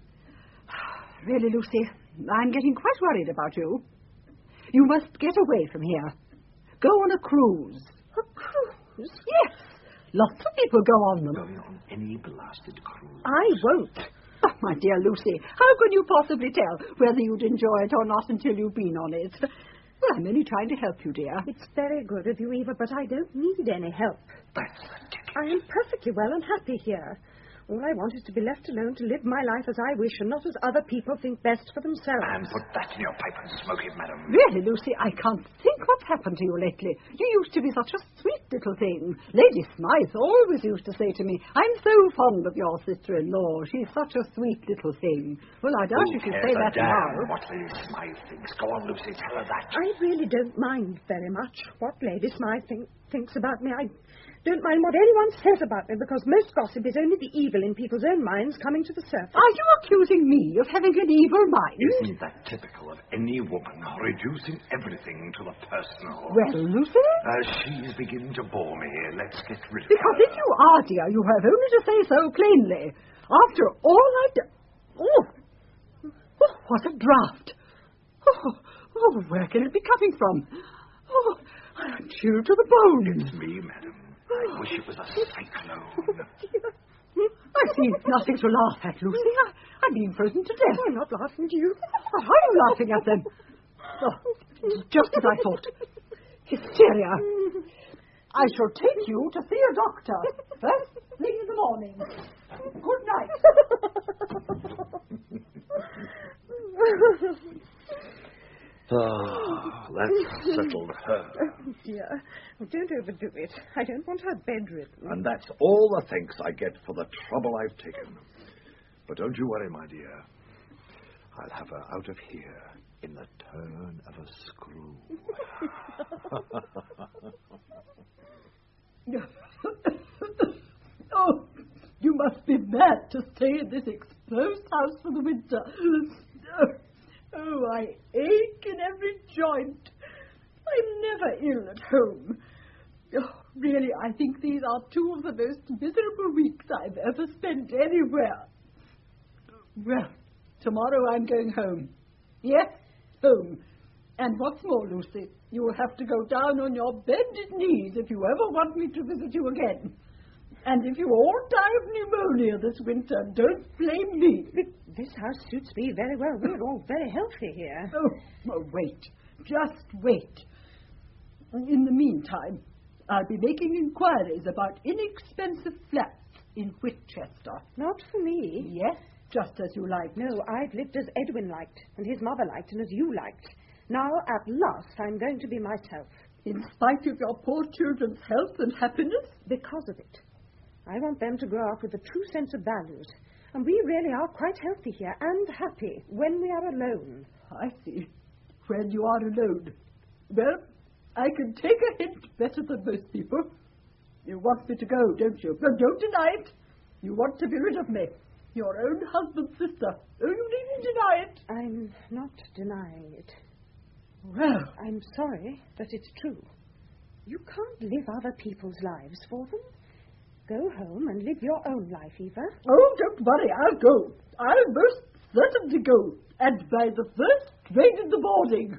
Really, Lucy, I'm getting quite worried about you. You must get away from here. Go on a cruise. A cruise? Yes. Lots of people go on them. Going on any blasted cruise. I won't. Oh, my dear Lucy, how can you possibly tell whether you'd enjoy it or not until you've been on it? Well, I'm only trying to help you, dear. It's very good of you, Eva, but I don't need any help. That's the ticket. I am perfectly well and happy here. All I want is to be left alone to live my life as I wish and not as other people think best for themselves. And put that in your pipe and smoke it, madam. Really, Lucy, I can't think what's happened to you lately. You used to be such a sweet little thing. Lady Smythe always used to say to me, I'm so fond of your sister-in-law. She's such a sweet little thing. Well, I doubt Who you should cares say a that damn now. what Lady Smythe thinks. Go on, Lucy, tell her that. I really don't mind very much what Lady Smythe think, thinks about me. I don't mind what anyone says about me, because most gossip is only the evil in people's own minds coming to the surface. Are you accusing me of having an evil mind? Isn't that typical of any woman, reducing everything to the personal? Well, Lucy? Uh, she's beginning to bore me. Let's get rid of Because her. if you are, dear, you have only to say so plainly. After all I've done... Oh, oh, what a draught. Oh, oh, where can it be coming from? Oh, I'm chilled to the bone. It's me, madam. I wish it was a cyclone. I see it's nothing to laugh at, Lucy. I, I'm being frozen to death. I'm not laughing at you. What are you laughing at, then? Oh, just as I thought. Hysteria. I shall take you to see a doctor. First thing in the morning. Good night. Ah, that's settled her. Oh, dear. Oh, don't overdo it. I don't want her bedridden. And that's all the thanks I get for the trouble I've taken. But don't you worry, my dear. I'll have her out of here in the turn of a screw. Oh, you must be mad to stay in this exposed house for the winter. Oh, I ache in every joint. I'm never ill at home. Oh, really, I think these are two of the most miserable weeks I've ever spent anywhere. Well, tomorrow I'm going home. Yes, home. And what's more, Lucy, you will have to go down on your bended knees if you ever want me to visit you again. And if you all die of pneumonia this winter, don't blame me. But this house suits me very well. We're all very healthy here. Oh, oh, wait. Just wait. In the meantime, I'll be making inquiries about inexpensive flats in Whitchester. Not for me. Yes, just as you like. No, I've lived as Edwin liked, and his mother liked, and as you liked. Now, at last, I'm going to be myself. In spite of your poor children's health and happiness? Because of it. I want them to grow up with a true sense of values. And we really are quite healthy here and happy when we are alone. I see. When you are alone. Well, I can take a hint better than most people. You want me to go, don't you? Well, don't deny it. You want to be rid of me. Your own husband's sister. Oh, you needn't deny it. I'm not denying it. Well, I'm sorry, but it's true. You can't live other people's lives for them. Go home and live your own life, Eva. Oh, don't worry, I'll go. I'll most certainly go. And by the first train in the morning.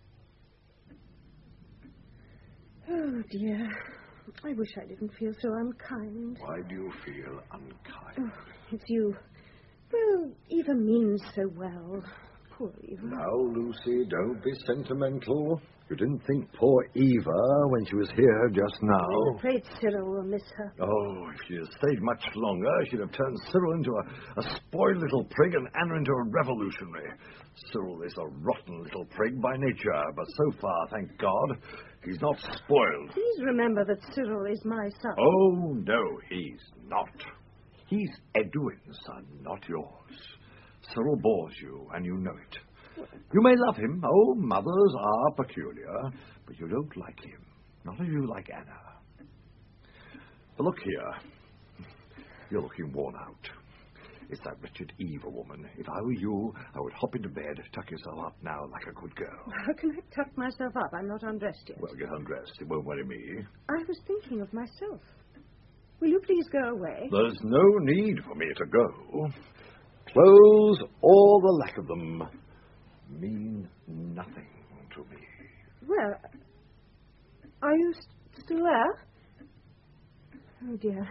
Oh, dear. I wish I didn't feel so unkind. Why do you feel unkind? Oh, it's you. Well, Eva means so well. Poor Eva. Now, Lucy, don't be sentimental. You didn't think poor Eva when she was here just now. I'm afraid Cyril will miss her. Oh, if she had stayed much longer, she'd have turned Cyril into a, a spoiled little prig and Anna into a revolutionary. Cyril is a rotten little prig by nature, but so far, thank God, he's not spoiled. Please remember that Cyril is my son. Oh, no, he's not. He's Edwin's son, not yours. Cyril bores you, and you know it. You may love him. Oh, mothers are peculiar, but you don't like him. Not as you like Anna. But look here. You're looking worn out. It's that wretched Eva woman. If I were you, I would hop into bed, tuck yourself up now like a good girl. How can I tuck myself up? I'm not undressed yet. Well, get undressed. It won't worry me. I was thinking of myself. Will you please go away? There's no need for me to go. Clothes, or the lack of them, mean nothing to me. Well, are you st- still there? Oh, dear.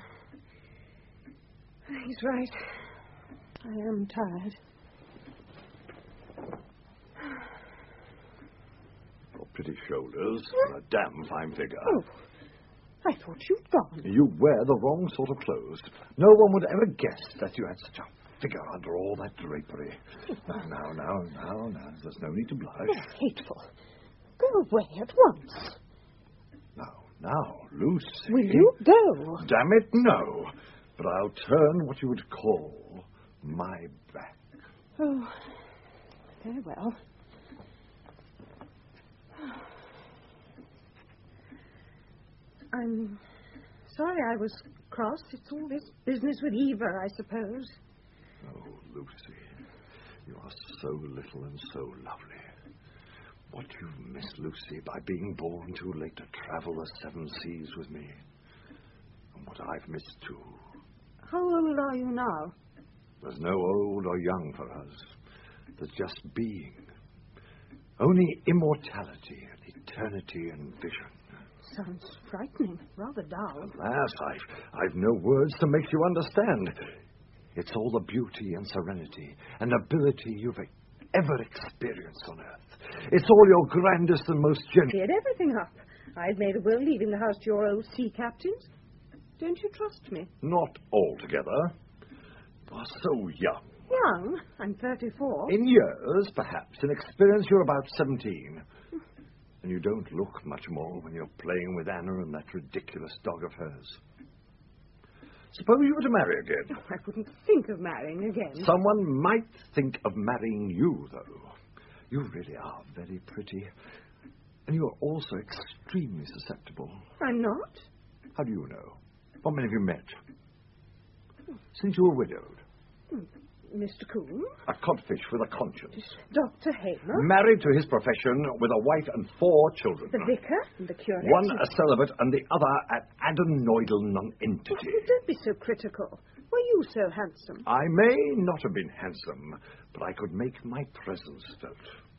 He's right. I am tired. Your pretty shoulders and a damn fine figure. Oh, I thought you'd gone. You wear the wrong sort of clothes. No one would ever guess that you had such a figure under all that drapery. Now, now, now, now, now. There's no need to blush. That's hateful. Go away at once. Now, now, Lucy. Will you go? Damn it, no. But I'll turn what you would call my back. Oh, very well. I'm sorry I was cross. It's all this business with Eva, I suppose. Oh, Lucy, you are so little and so lovely. What you've missed, Lucy, by being born too late to travel the seven seas with me. And what I've missed, too. How old are you now? There's no old or young for us. There's just being. Only immortality and eternity and vision. Sounds frightening, rather dull. Alas, I've, I've no words to make you understand. It's all the beauty and serenity and ability you've ever experienced on earth. It's all your grandest and most genuine... Cleared everything up. I'd made a will leaving the house to your old sea captains. Don't you trust me? Not altogether. You are so young. Young? I'm thirty-four. In years, perhaps. In experience, you're about seventeen. And you don't look much more when you're playing with Anna and that ridiculous dog of hers. Suppose you were to marry again. Oh, I wouldn't think of marrying again. Someone might think of marrying you, though. You really are very pretty. And you are also extremely susceptible. I'm not. How do you know? What men have you met? Since you were widowed. Mister Coombe? A codfish with a conscience. Doctor Hamer? Married to his profession with a wife and four children. The vicar and the curate? One a celibate and the other an adenoidal nonentity. Oh, don't be so critical. Were you so handsome? I may not have been handsome, but I could make my presence felt.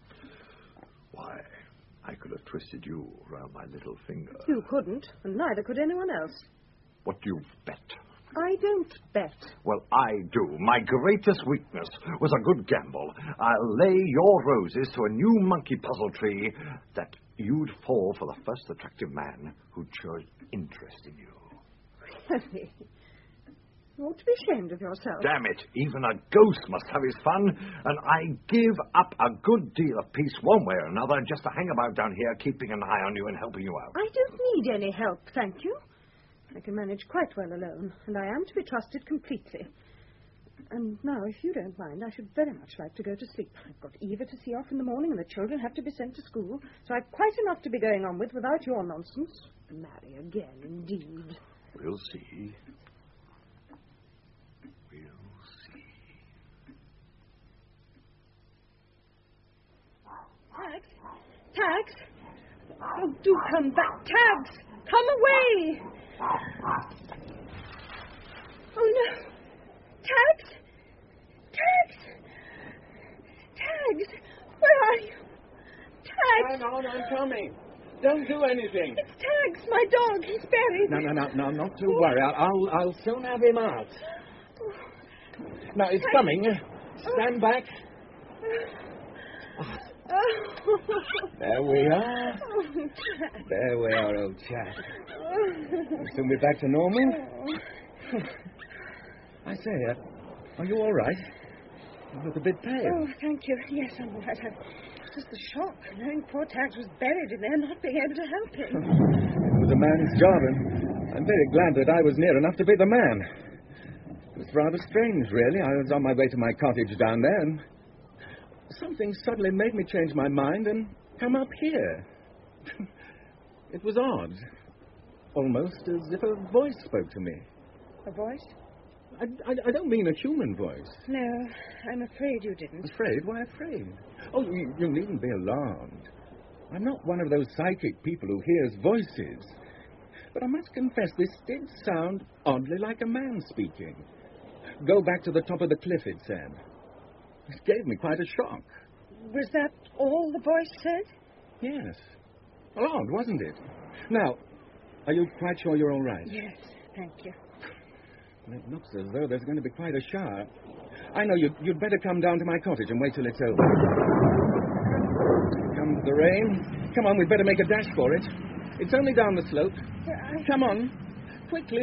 Why, I could have twisted you round my little finger. You couldn't, and neither could anyone else. What you've bet. I don't bet. Well, I do. My greatest weakness was a good gamble. I'll lay your roses to a new monkey puzzle tree that you'd fall for the first attractive man who showed interest in you. Really? You ought to be ashamed of yourself. Damn it, even a ghost must have his fun, and I give up a good deal of peace one way or another just to hang about down here keeping an eye on you and helping you out. I don't need any help, thank you. I can manage quite well alone, and I am to be trusted completely. And now, if you don't mind, I should very much like to go to sleep. I've got Eva to see off in the morning, and the children have to be sent to school, so I've quite enough to be going on with without your nonsense. Marry again, indeed. We'll see. We'll see. Tags! Tags! Oh, do come back, Tags! Come away! Oh, no. Tags! Tags! Tags! Where are you? Tags! Hang on, I'm coming. Don't do anything. It's Tags, my dog. He's buried. No, no, no, no, not to worry. I'll, I'll, I'll soon have him out. Now, it's coming. Stand back. There we are. There we are, old chap. We'll soon be back to normal. I say, uh, are you all right? You look a bit pale. Oh, thank you. Yes, I'm all right. It's just the shock, knowing poor Tags was buried in there, not being able to help him. It was a man's job, and I'm very glad that I was near enough to be the man. It was rather strange, really. I was on my way to my cottage down there, and something suddenly made me change my mind and come up here. It was odd. Almost as if a voice spoke to me. A voice? I, I, I don't mean a human voice. No, I'm afraid you didn't. Afraid? Why afraid? Oh, you, you needn't be alarmed. I'm not one of those psychic people who hears voices. But I must confess, this did sound oddly like a man speaking. go back to the top of the cliff, it said. It gave me quite a shock. Was that all the voice said? Yes. Odd, wasn't it? Now, are you quite sure you're all right? Yes, thank you. It looks as though there's going to be quite a shower. I know you'd, you'd better come down to my cottage and wait till it's over. Here comes the rain. Come on, we'd better make a dash for it. It's only down the slope. I... Come on, quickly.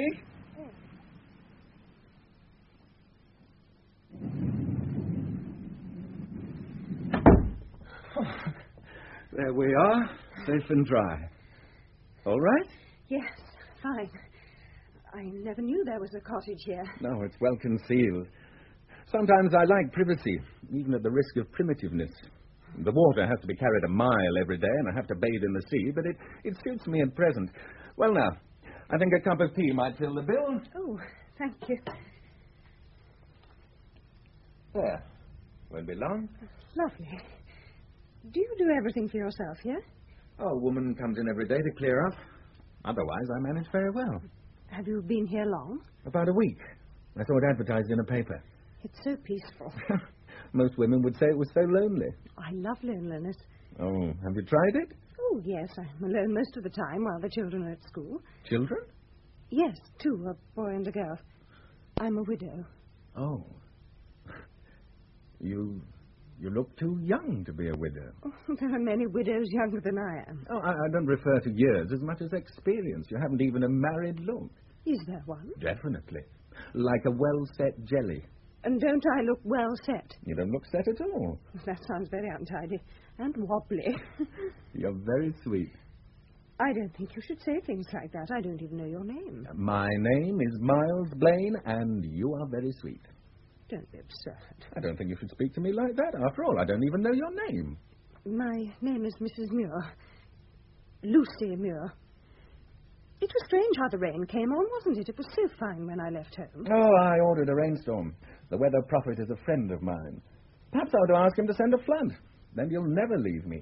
There we are, safe and dry. All right? Yes, fine. I never knew there was a cottage here. No, it's well concealed. Sometimes I like privacy, even at the risk of primitiveness. The water has to be carried a mile every day, and I have to bathe in the sea, but it, it suits me at present. Well, now, I think a cup of tea might fill the bill. Oh, thank you. There. Won't be long. Lovely. Do you do everything for yourself here? Oh, a woman comes in every day to clear up. Otherwise, I manage very well. Have you been here long? About a week. I saw it advertised in a paper. It's so peaceful. Most women would say it was so lonely. I love loneliness. Oh, have you tried it? Oh, yes. I'm alone most of the time while the children are at school. Children? Yes, two, a boy and a girl. I'm a widow. Oh. You... You look too young to be a widow. Oh, there are many widows younger than I am. Oh, I, I don't refer to years as much as experience. You haven't even a married look. Is there one? Definitely. Like a well-set jelly. And don't I look well set? You don't look set at all. That sounds very untidy. And wobbly. You're very sweet. I don't think you should say things like that. I don't even know your name. My name is Miles Blaine, and you are very sweet. Don't be absurd. I don't think you should speak to me like that. After all, I don't even know your name. My name is Missus Muir. Lucy Muir. It was strange how the rain came on, wasn't it? It was so fine when I left home. Oh, I ordered a rainstorm. The weather prophet is a friend of mine. Perhaps I ought to ask him to send a flood. Then you'll never leave me.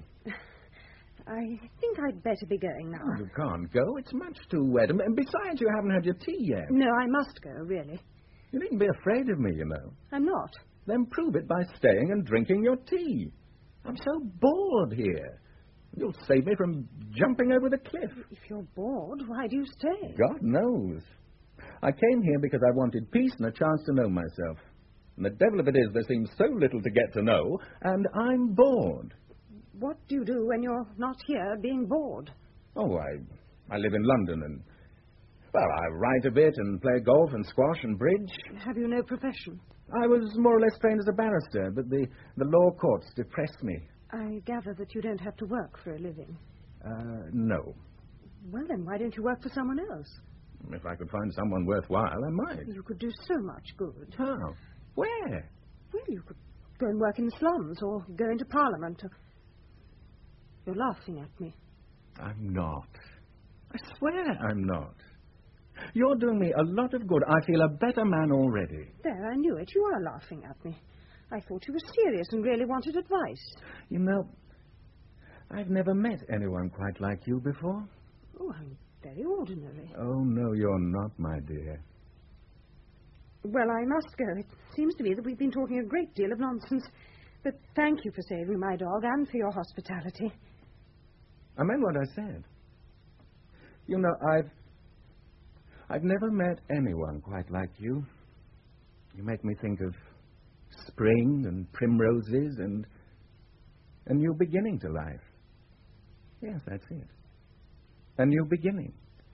I think I'd better be going now. Oh, you can't go. It's much too wet. And besides, you haven't had your tea yet. No, I must go, really. You needn't be afraid of me, you know. I'm not. Then prove it by staying and drinking your tea. I'm so bored here. You'll save me from jumping over the cliff. If you're bored, why do you stay? God knows. I came here because I wanted peace and a chance to know myself. And the devil of it is, there seems so little to get to know, and I'm bored. What do you do when you're not here being bored? Oh, I, I live in London and... Well, I write a bit and play golf and squash and bridge. Have you no profession? I was more or less trained as a barrister, but the, the law courts depress me. I gather that you don't have to work for a living. Uh, no. Well, then, why don't you work for someone else? If I could find someone worthwhile, I might. You could do so much good. How? Where? Well, you could go and work in the slums or go into Parliament. Or... You're laughing at me. I'm not. I swear I'm not. You're doing me a lot of good. I feel a better man already. There, I knew it. You are laughing at me. I thought you were serious and really wanted advice. You know, I've never met anyone quite like you before. Oh, I'm very ordinary. Oh, no, you're not, my dear. Well, I must go. It seems to me that we've been talking a great deal of nonsense. But thank you for saving my dog and for your hospitality. I meant what I said. You know, I've... I've never met anyone quite like you. You make me think of spring and primroses and a new beginning to life. Yes, that's it. A new beginning.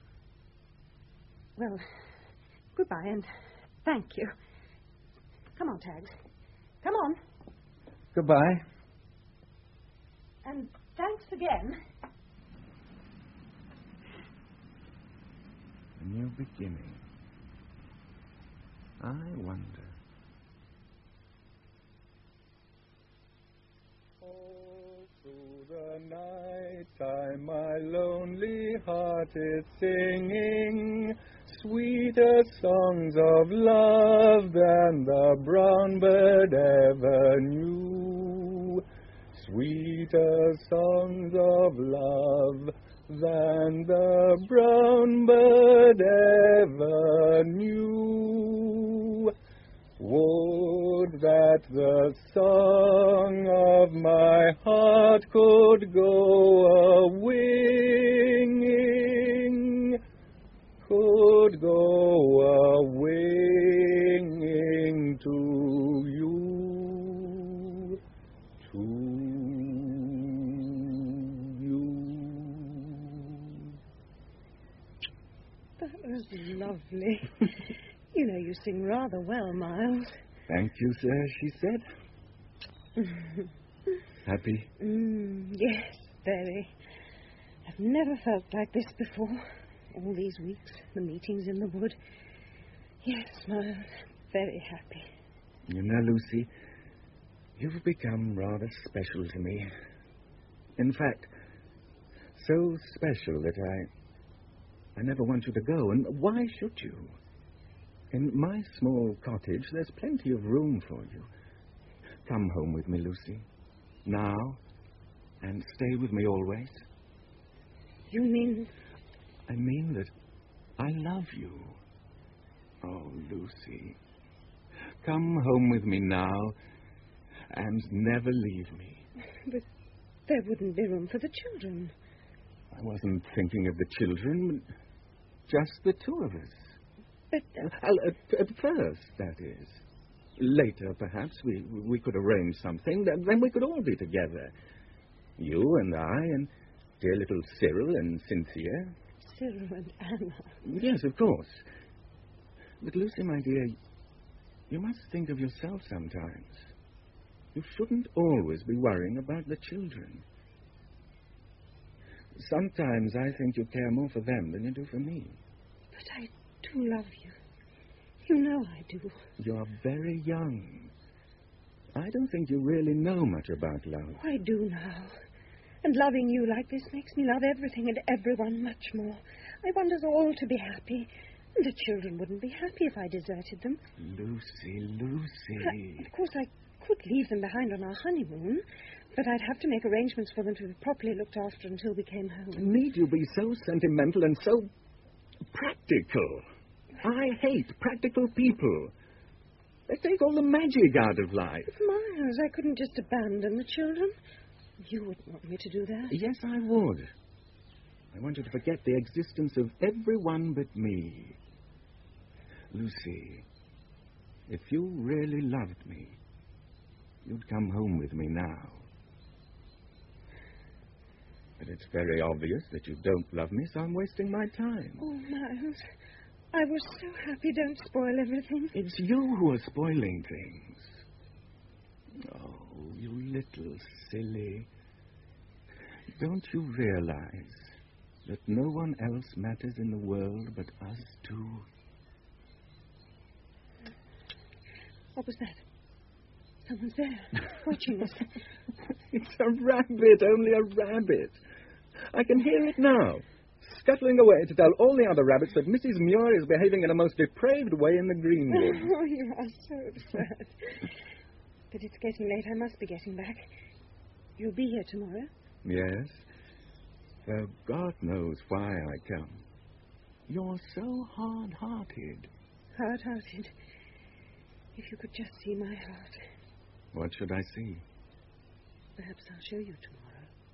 Well, goodbye and thank you. Come on, Tags. Come on. Goodbye. And thanks again. A new beginning. I wonder. All through the night time my lonely heart is singing sweeter songs of love than the brown bird ever knew. Sweeter songs of love than the brown bird ever knew. Would that the song of my heart could go a-winging, could go a-winging to you, to you. That was lovely. You know, you sing rather well, Miles. Thank you, sir, she said. Happy? Mm, yes, very. I've never felt like this before. All these weeks, the meetings in the wood. Yes, Miles, very happy. You know, Lucy, you've become rather special to me. In fact, so special that I... I never want you to go, and why should you? In my small cottage, there's plenty of room for you. Come home with me, Lucy. Now, and stay with me always. You mean... I mean that I love you. Oh, Lucy. Come home with me now, and never leave me. But there wouldn't be room for the children. I wasn't thinking of the children, just the two of us. But... Uh, at, at first, that is. Later, perhaps, we we could arrange something. Then we could all be together. You and I and dear little Cyril and Cynthia. Cyril and Anna. Yes, of course. But, Lucy, my dear, you must think of yourself sometimes. You shouldn't always be worrying about the children. Sometimes I think you care more for them than you do for me. But I do love you. You know I do. You're very young. I don't think you really know much about love. I do now. And loving you like this makes me love everything and everyone much more. I want us all to be happy. And the children wouldn't be happy if I deserted them. Lucy, Lucy. I, of course, I could leave them behind on our honeymoon, but I'd have to make arrangements for them to be properly looked after until we came home. Need you be so sentimental and so practical? I hate practical people. They take all the magic out of life. But Miles, I couldn't just abandon the children. You wouldn't want me to do that. Yes, I would. I want you to forget the existence of everyone but me. Lucy, if you really loved me, you'd come home with me now. But it's very obvious that you don't love me, so I'm wasting my time. Oh, Miles, I was so happy. Don't spoil everything. It's you who are spoiling things. Oh, you little silly. Don't you realize that no one else matters in the world but us two? What was that? Someone's there, watching us. It's a rabbit, only a rabbit. I can hear it now, scuttling away to tell all the other rabbits that Missus Muir is behaving in a most depraved way in the greenwood. Oh, you are so absurd. But it's getting late. I must be getting back. You'll be here tomorrow? Yes. Though God knows why I come. You're so hard-hearted. Hard-hearted? If you could just see my heart. What should I see? Perhaps I'll show you tomorrow.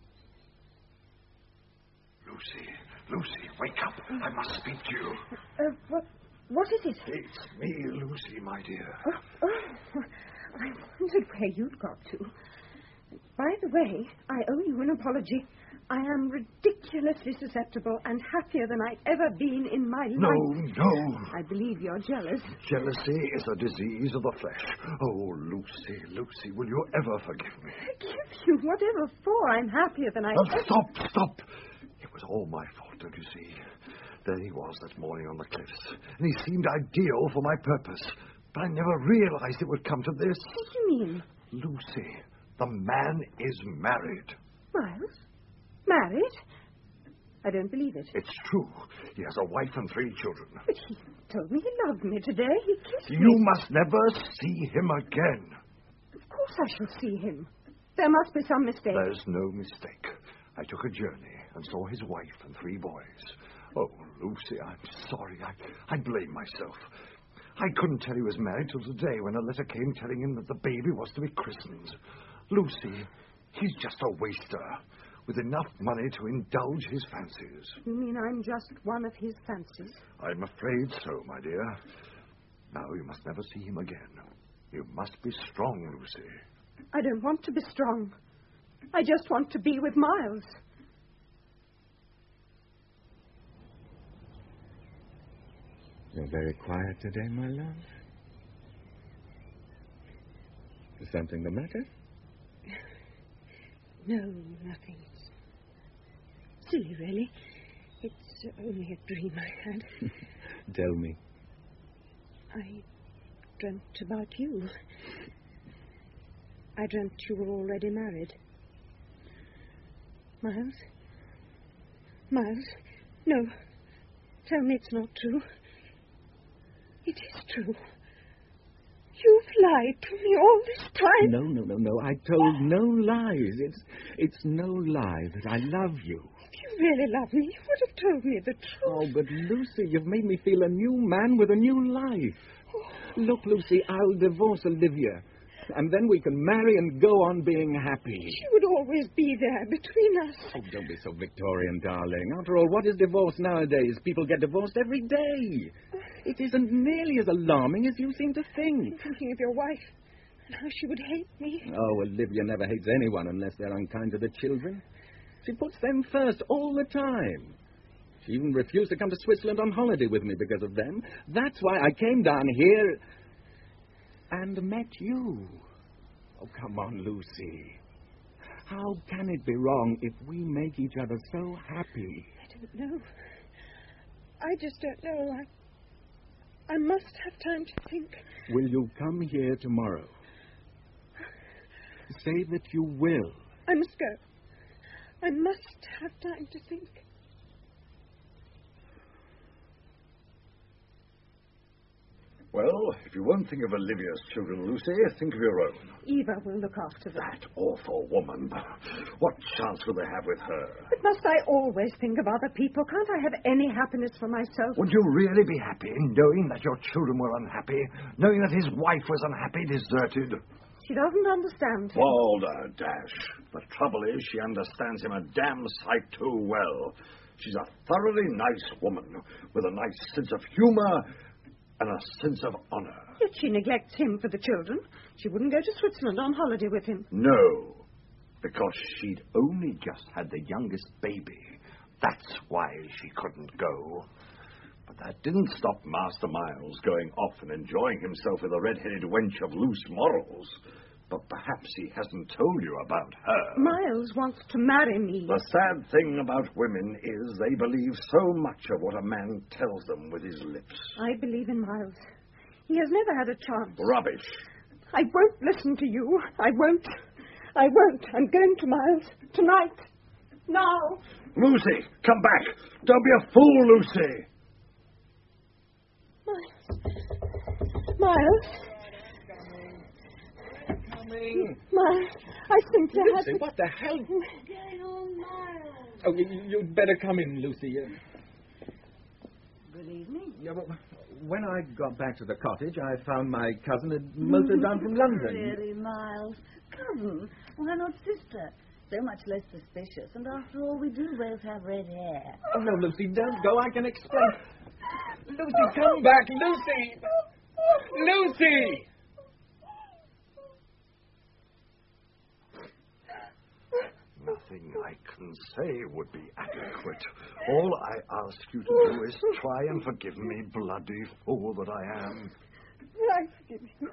Lucy, Lucy, wake up. I must speak to you. Uh, what, what is it? It's me, Lucy, my dear. Oh, oh, I wondered where you'd got to. By the way, I owe you an apology. I am ridiculously susceptible and happier than I've ever been in my No, life. no. I believe you're jealous. Jealousy is a disease of the flesh. Oh, Lucy, Lucy, will you ever forgive me? Forgive you? Whatever for? I'm happier than I Oh, ever... stop, stop. It was all my fault, don't you see? There he was that morning on the cliffs, and he seemed ideal for my purpose. But I never realized it would come to this. What do you mean? Lucy, the man is married. Miles? Married? I don't believe it. It's true. He has a wife and three children. But he told me he loved me today. He kissed me. You must never see him again. Of course I shall see him. There must be some mistake. There's no mistake. I took a journey and saw his wife and three boys. Oh, Lucy, I'm sorry. I, I blame myself. I couldn't tell he was married till today when a letter came telling him that the baby was to be christened. Lucy, he's just a waster with enough money to indulge his fancies. You mean I'm just one of his fancies? I'm afraid so, my dear. Now you must never see him again. You must be strong, Lucy. I don't want to be strong. I just want to be with Miles. You're very quiet today, my love. Is something the matter? No, nothing. It's silly, really. It's only a dream I had. Tell me. I dreamt about you. I dreamt you were already married. Miles? Miles? No. Tell me it's not true. It is true. You've lied to me all this time. No, no, no, no. I told no lies. It's it's no lie that I love you. If you really love me, you would have told me the truth. Oh, but Lucy, you've made me feel a new man with a new life. Oh. Look, Lucy, I'll divorce Olivia. And then we can marry and go on being happy. She would always be there between us. Oh, don't be so Victorian, darling. After all, what is divorce nowadays? People get divorced every day. It isn't nearly as alarming as you seem to think. I'm thinking of your wife and how she would hate me. Oh, Olivia never hates anyone unless they're unkind to the children. She puts them first all the time. She even refused to come to Switzerland on holiday with me because of them. That's why I came down here and met you. Oh, come on, Lucy. How can it be wrong if we make each other so happy? I don't know. I just don't know. I, I must have time to think. Will you come here tomorrow? Say that you will. I must go. I must have time to think. Well, if you won't think of Olivia's children, Lucy, think of your own. Eva will look after them. That awful woman. What chance will they have with her? But must I always think of other people? Can't I have any happiness for myself? Would you really be happy knowing that your children were unhappy? Knowing that his wife was unhappy, deserted? She doesn't understand him. Balderdash. The trouble is she understands him a damn sight too well. She's a thoroughly nice woman with a nice sense of humor and a sense of honor. Yet she neglects him for the children. She wouldn't go to Switzerland on holiday with him. No, because she'd only just had the youngest baby. That's why she couldn't go. But that didn't stop Master Miles going off and enjoying himself with a red-headed wench of loose morals. But perhaps he hasn't told you about her. Miles wants to marry me. The sad thing about women is they believe so much of what a man tells them with his lips. I believe in Miles. He has never had a chance. Rubbish. I won't listen to you. I won't. I won't. I'm going to Miles. Tonight. Now. Lucy, come back. Don't be a fool, Lucy. Miles. Miles. Miles, I think you Lucy, have... what the hell? Going on, Miles. Oh, you, you'd better come in, Lucy. Good evening. Yeah, well, when I got back to the cottage, I found my cousin had motored down from London. Really, Miles? Cousin? Why not sister? So much less suspicious. And after all, we do both have red hair. Oh, no, Lucy, don't go. I can explain. Lucy, come back. Lucy! Lucy! Nothing I can say would be adequate. All I ask you to do is try and forgive me, bloody fool that I am. I forgive you.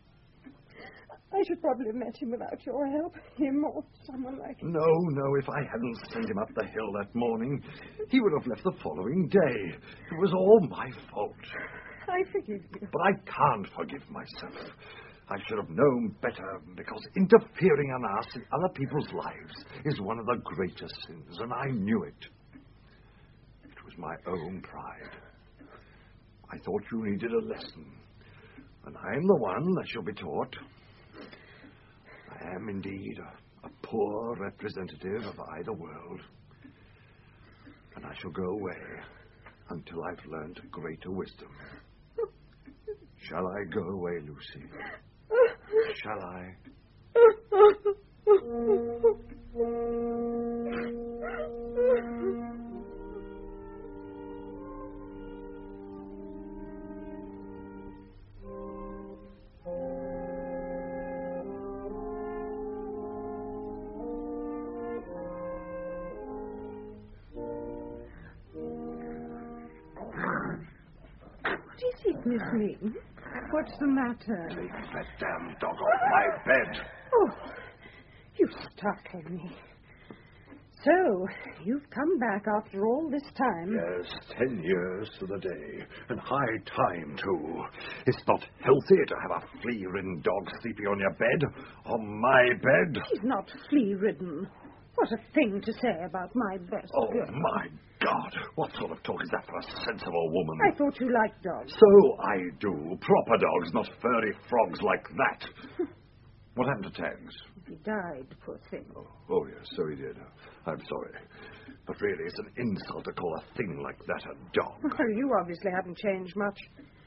I should probably have met him without your help. Him or someone like him. No, no, if I hadn't sent him up the hill that morning, he would have left the following day. It was all my fault. I forgive you. But I can't forgive myself. I should have known better, because interfering in us in other people's lives is one of the greatest sins, and I knew it. It was my own pride. I thought you needed a lesson, and I am the one that shall be taught. I am indeed a, a poor representative of either world, and I shall go away until I've learned greater wisdom. Shall I go away, Lucy? Shall I? Miss me. What's the matter? Take that damn dog off my bed. Oh, you startled me. So, you've come back after all this time. Yes, ten years to the day. And high time, too. It's not healthy to have a flea-ridden dog sleeping on your bed. On my bed. He's not flea-ridden. What a thing to say about my best Oh, girl. my God. What sort of talk is that for a sensible woman? I thought you liked dogs. So I do. Proper dogs, not furry frogs like that. What happened to Tangs? He died, poor thing. Oh, oh, yes, so he did. I'm sorry. But really, it's an insult to call a thing like that a dog. Well, you obviously haven't changed much.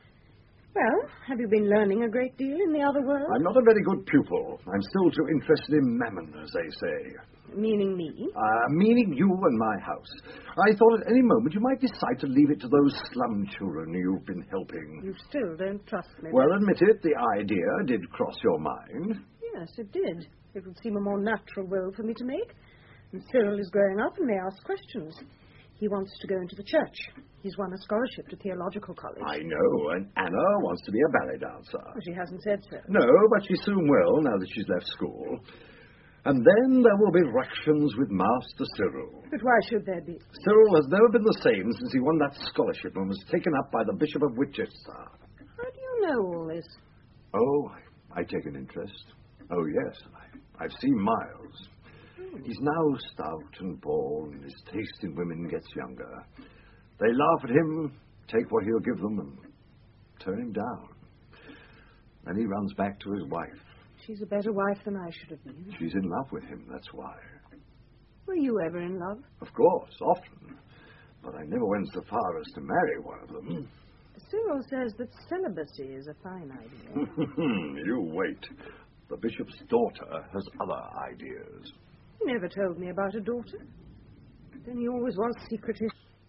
Well, have you been learning a great deal in the other world? I'm not a very good pupil. I'm still too interested in mammon, as they say. Meaning me? Uh, meaning you and my house. I thought at any moment you might decide to leave it to those slum children you've been helping. You still don't trust me. Well, admit it, the idea did cross your mind. Yes, it did. It would seem a more natural will for me to make. And Cyril is growing up and may ask questions. He wants to go into the church. He's won a scholarship to theological college. I know, and Anna wants to be a ballet dancer. Well, she hasn't said so. No, but she soon will, now that she's left school. And then there will be ructions with Master Cyril. But why should there be? Cyril has never been the same since he won that scholarship and was taken up by the Bishop of Winchester. How do you know all this? Oh, I, I take an interest. Oh, yes, I, I've seen Miles. He's now stout and bald, and his taste in women gets younger. They laugh at him, take what he'll give them, and turn him down. Then he runs back to his wife. She's a better wife than I should have been. She's in love with him, that's why. Were you ever in love? Of course, often. But I never went so far as to marry one of them. Cyril says that celibacy is a fine idea. You wait. The bishop's daughter has other ideas. He never told me about a daughter. Then he always was secretive.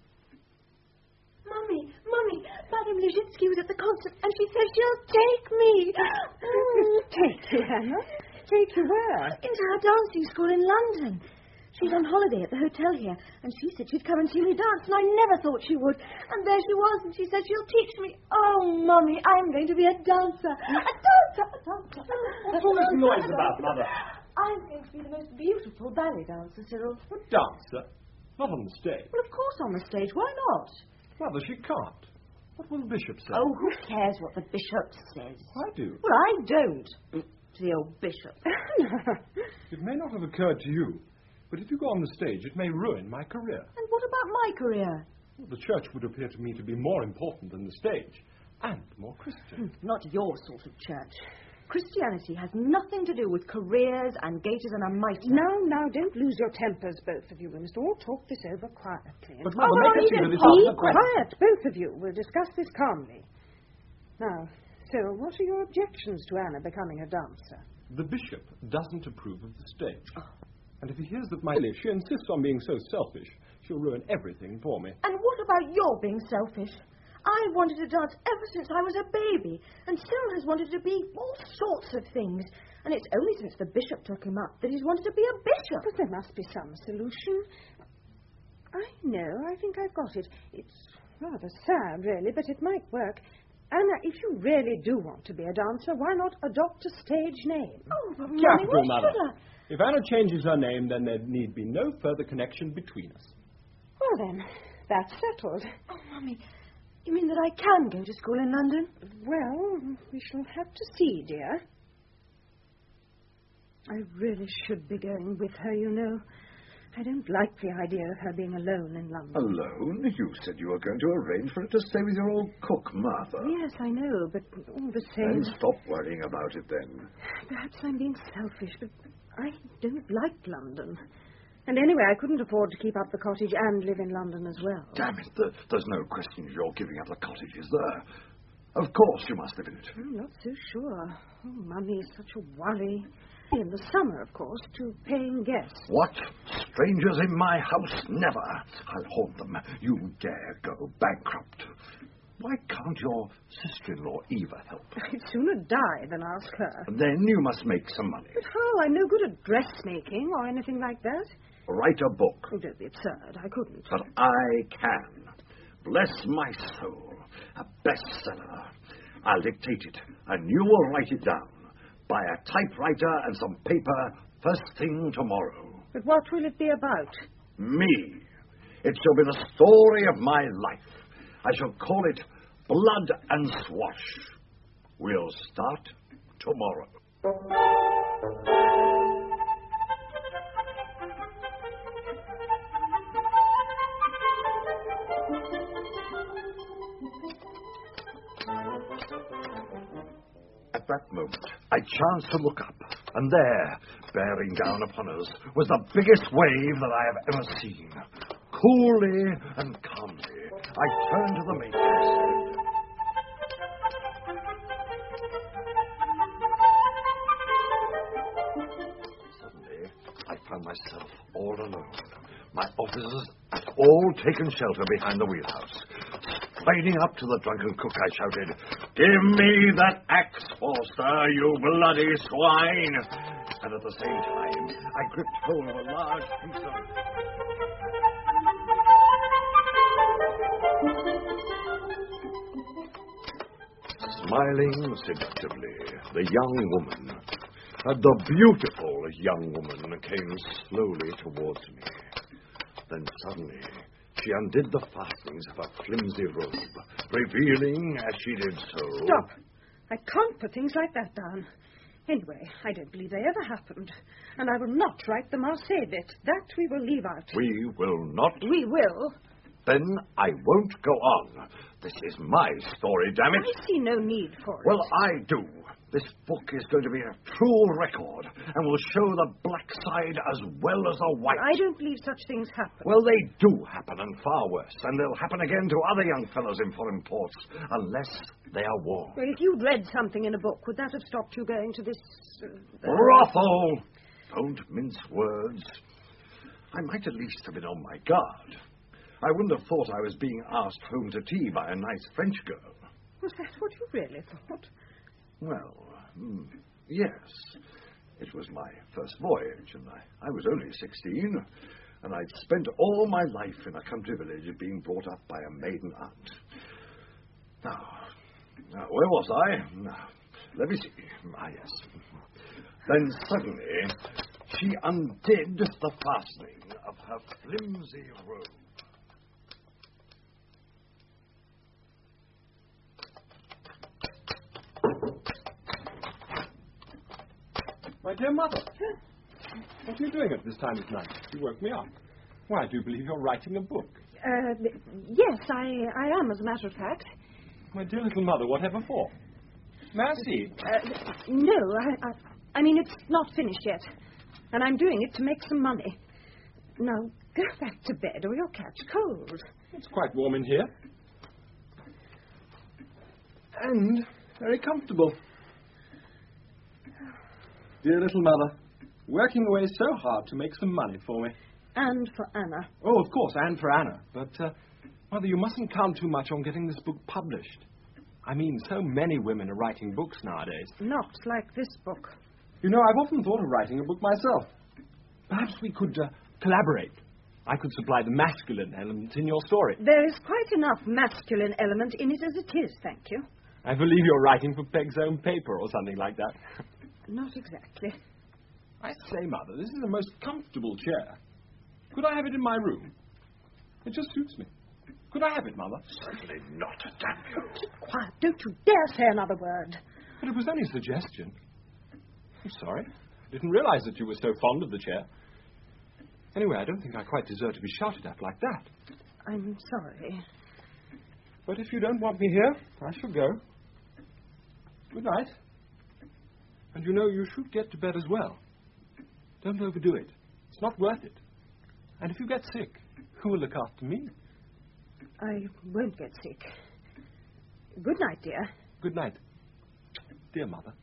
Mummy, Mummy, Madame Lizhitsky was at the concert and she says she'll take me. Take you, Hannah? Take you where? Into her dancing school in London. She's on holiday at the hotel here, and she said she'd come and see me dance, and I never thought she would. And there she was, and she said she'll teach me. Oh, Mummy, I'm going to be a dancer. A dancer, a dancer. What's all this noise about, Mother? I'm going to be the most beautiful ballet dancer, Cyril. A dancer? Not on the stage. Well, of course on the stage. Why not? Mother, she can't. What will the bishop say? Oh, who cares what the bishop says? I do. Well, I don't. To the old bishop. It may not have occurred to you, but if you go on the stage, it may ruin my career. And what about my career? Well, the church would appear to me to be more important than the stage, and more Christian. Not your sort of church. Christianity has nothing to do with careers and gaiters and a mitre. Now, now, don't lose your tempers, both of you. We must all talk this over quietly. But, Mother, Oh, make her you see don't that it's Be not the question. quiet, both of you. We'll discuss this calmly. Now, Cyril, what are your objections to Anna becoming a dancer? The bishop doesn't approve of the stage. Oh. And if he hears that my she insists on being so selfish, she'll ruin everything for me. And what about your being selfish? I wanted to dance ever since I was a baby, and Cyril has wanted to be all sorts of things. And it's only since the bishop took him up that he's wanted to be a bishop. But there must be some solution. I know, I think I've got it. It's rather sad, really, but it might work. Anna, if you really do want to be a dancer, why not adopt a stage name? Oh, but Mummy, Capital, what Mother. should I? If Anna changes her name, then there need be no further connection between us. Well, then, that's settled. Oh, Mummy, you mean that I can go to school in London? Well, we shall have to see, dear. I really should be going with her, you know. I don't like the idea of her being alone in London. Alone? You said you were going to arrange for her to stay with your old cook, Martha. Yes, I know, but all the same... Then stop worrying about it, then. Perhaps I'm being selfish, but I don't like London. And anyway, I couldn't afford to keep up the cottage and live in London as well. Damn it, the, there's no question you're giving up the cottage, is there? Of course you must live in it. I'm not so sure. Oh, Mummy is such a worry. In the summer, of course, to paying guests. What? Strangers in my house? Never. I'll haunt them. You dare go bankrupt. Why can't your sister-in-law Eva help? I'd sooner die than ask her. Then you must make some money. But how? I'm no good at dressmaking or anything like that. Write a book. Oh, don't be absurd. I couldn't. But I can. Bless my soul. A bestseller. I'll dictate it, and you will write it down. Buy a typewriter and some paper first thing tomorrow. But what will it be about? Me. It shall be the story of my life. I shall call it Blood and Swash. We'll start tomorrow. At that moment, I chanced to look up, and there, bearing down upon us, was the biggest wave that I have ever seen. Coolly and calmly, I turned to the mate and said, suddenly, I found myself all alone. My officers had all taken shelter behind the wheelhouse. Striding up to the drunken cook, I shouted, "Give me that axe, Forster, you bloody swine!" And at the same time, I gripped hold of a large piece of... Smiling seductively, the young woman, uh, the beautiful young woman, came slowly towards me. Then suddenly, she undid the fastenings of her flimsy robe, revealing, as she did so... Stop! I can't put things like that down. Anyway, I don't believe they ever happened. And I will not write the Marseille bit. That we will leave out. We will not? We will. Then I won't go on. This is my story, damn it. I see no need for it. Well, I do. This book is going to be a true record and will show the black side as well as the white. I don't believe such things happen. Well, they do happen, and far worse. And they'll happen again to other young fellows in foreign ports, unless they are warned. Well, if you'd read something in a book, would that have stopped you going to this... Uh, Brothel! Don't mince words. I might at least have been on my guard. I wouldn't have thought I was being asked home to tea by a nice French girl. Was that what you really thought? Well, mm, yes. It was my first voyage, and I, I was only sixteen, and I'd spent all my life in a country village being brought up by a maiden aunt. Now, now where was I? Now, let me see. Ah, yes. Then suddenly, she undid the fastening of her flimsy robe. My dear mother, what are you doing at this time of night? You woke me up. Why, I do believe you're writing a book. Uh, yes, I, I am, as a matter of fact. My dear little mother, whatever for? May I see? Uh, no, I, I, I mean, it's not finished yet. And I'm doing it to make some money. Now, go back to bed or you'll catch cold. It's quite warm in here. And very comfortable. Dear little mother, working away so hard to make some money for me. And for Anna. Oh, of course, and for Anna. But, uh, Mother, you mustn't count too much on getting this book published. I mean, so many women are writing books nowadays. Not like this book. You know, I've often thought of writing a book myself. Perhaps we could uh, collaborate. I could supply the masculine element in your story. There is quite enough masculine element in it as it is, thank you. I believe you're writing for Peg's Own Paper or something like that. Not exactly. I say, Mother, this is the most comfortable chair. Could I have it in my room? It just suits me. Could I have it, Mother? Certainly not, damn you. Oh, keep quiet. Don't you dare say another word. But it was only a suggestion. I'm sorry. I didn't realize that you were so fond of the chair. Anyway, I don't think I quite deserve to be shouted at like that. I'm sorry. But if you don't want me here, I shall go. Good night. And you know, you should get to bed as well. Don't overdo it. It's not worth it. And if you get sick, who will look after me? I won't get sick. Good night, dear. Good night. Dear Mother.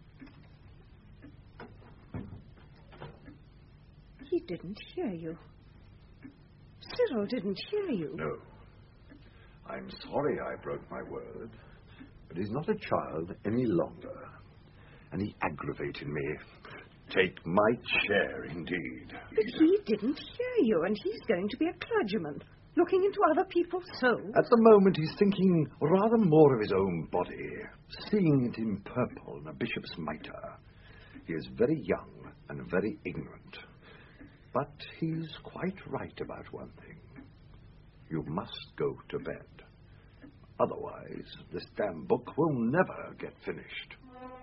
He didn't hear you. Cyril didn't hear you. No. I'm sorry I broke my word, but he's not a child any longer. And he aggravated me. Take my chair, indeed. But he didn't hear you, and he's going to be a clergyman, looking into other people's souls. At the moment, he's thinking rather more of his own body, seeing it in purple in a bishop's mitre. He is very young and very ignorant. But he's quite right about one thing. You must go to bed. Otherwise, this damn book will never get finished.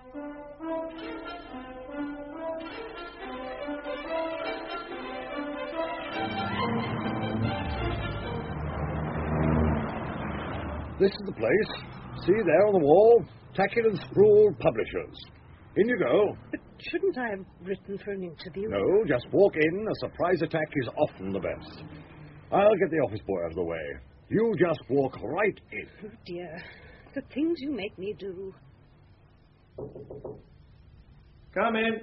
This is the place. See there on the wall? Tackett and Sproul Publishers. In you go. But shouldn't I have written for an interview? No, just walk in. A surprise attack is often the best. I'll get the office boy out of the way. You just walk right in. Oh, dear. The things you make me do. Come in.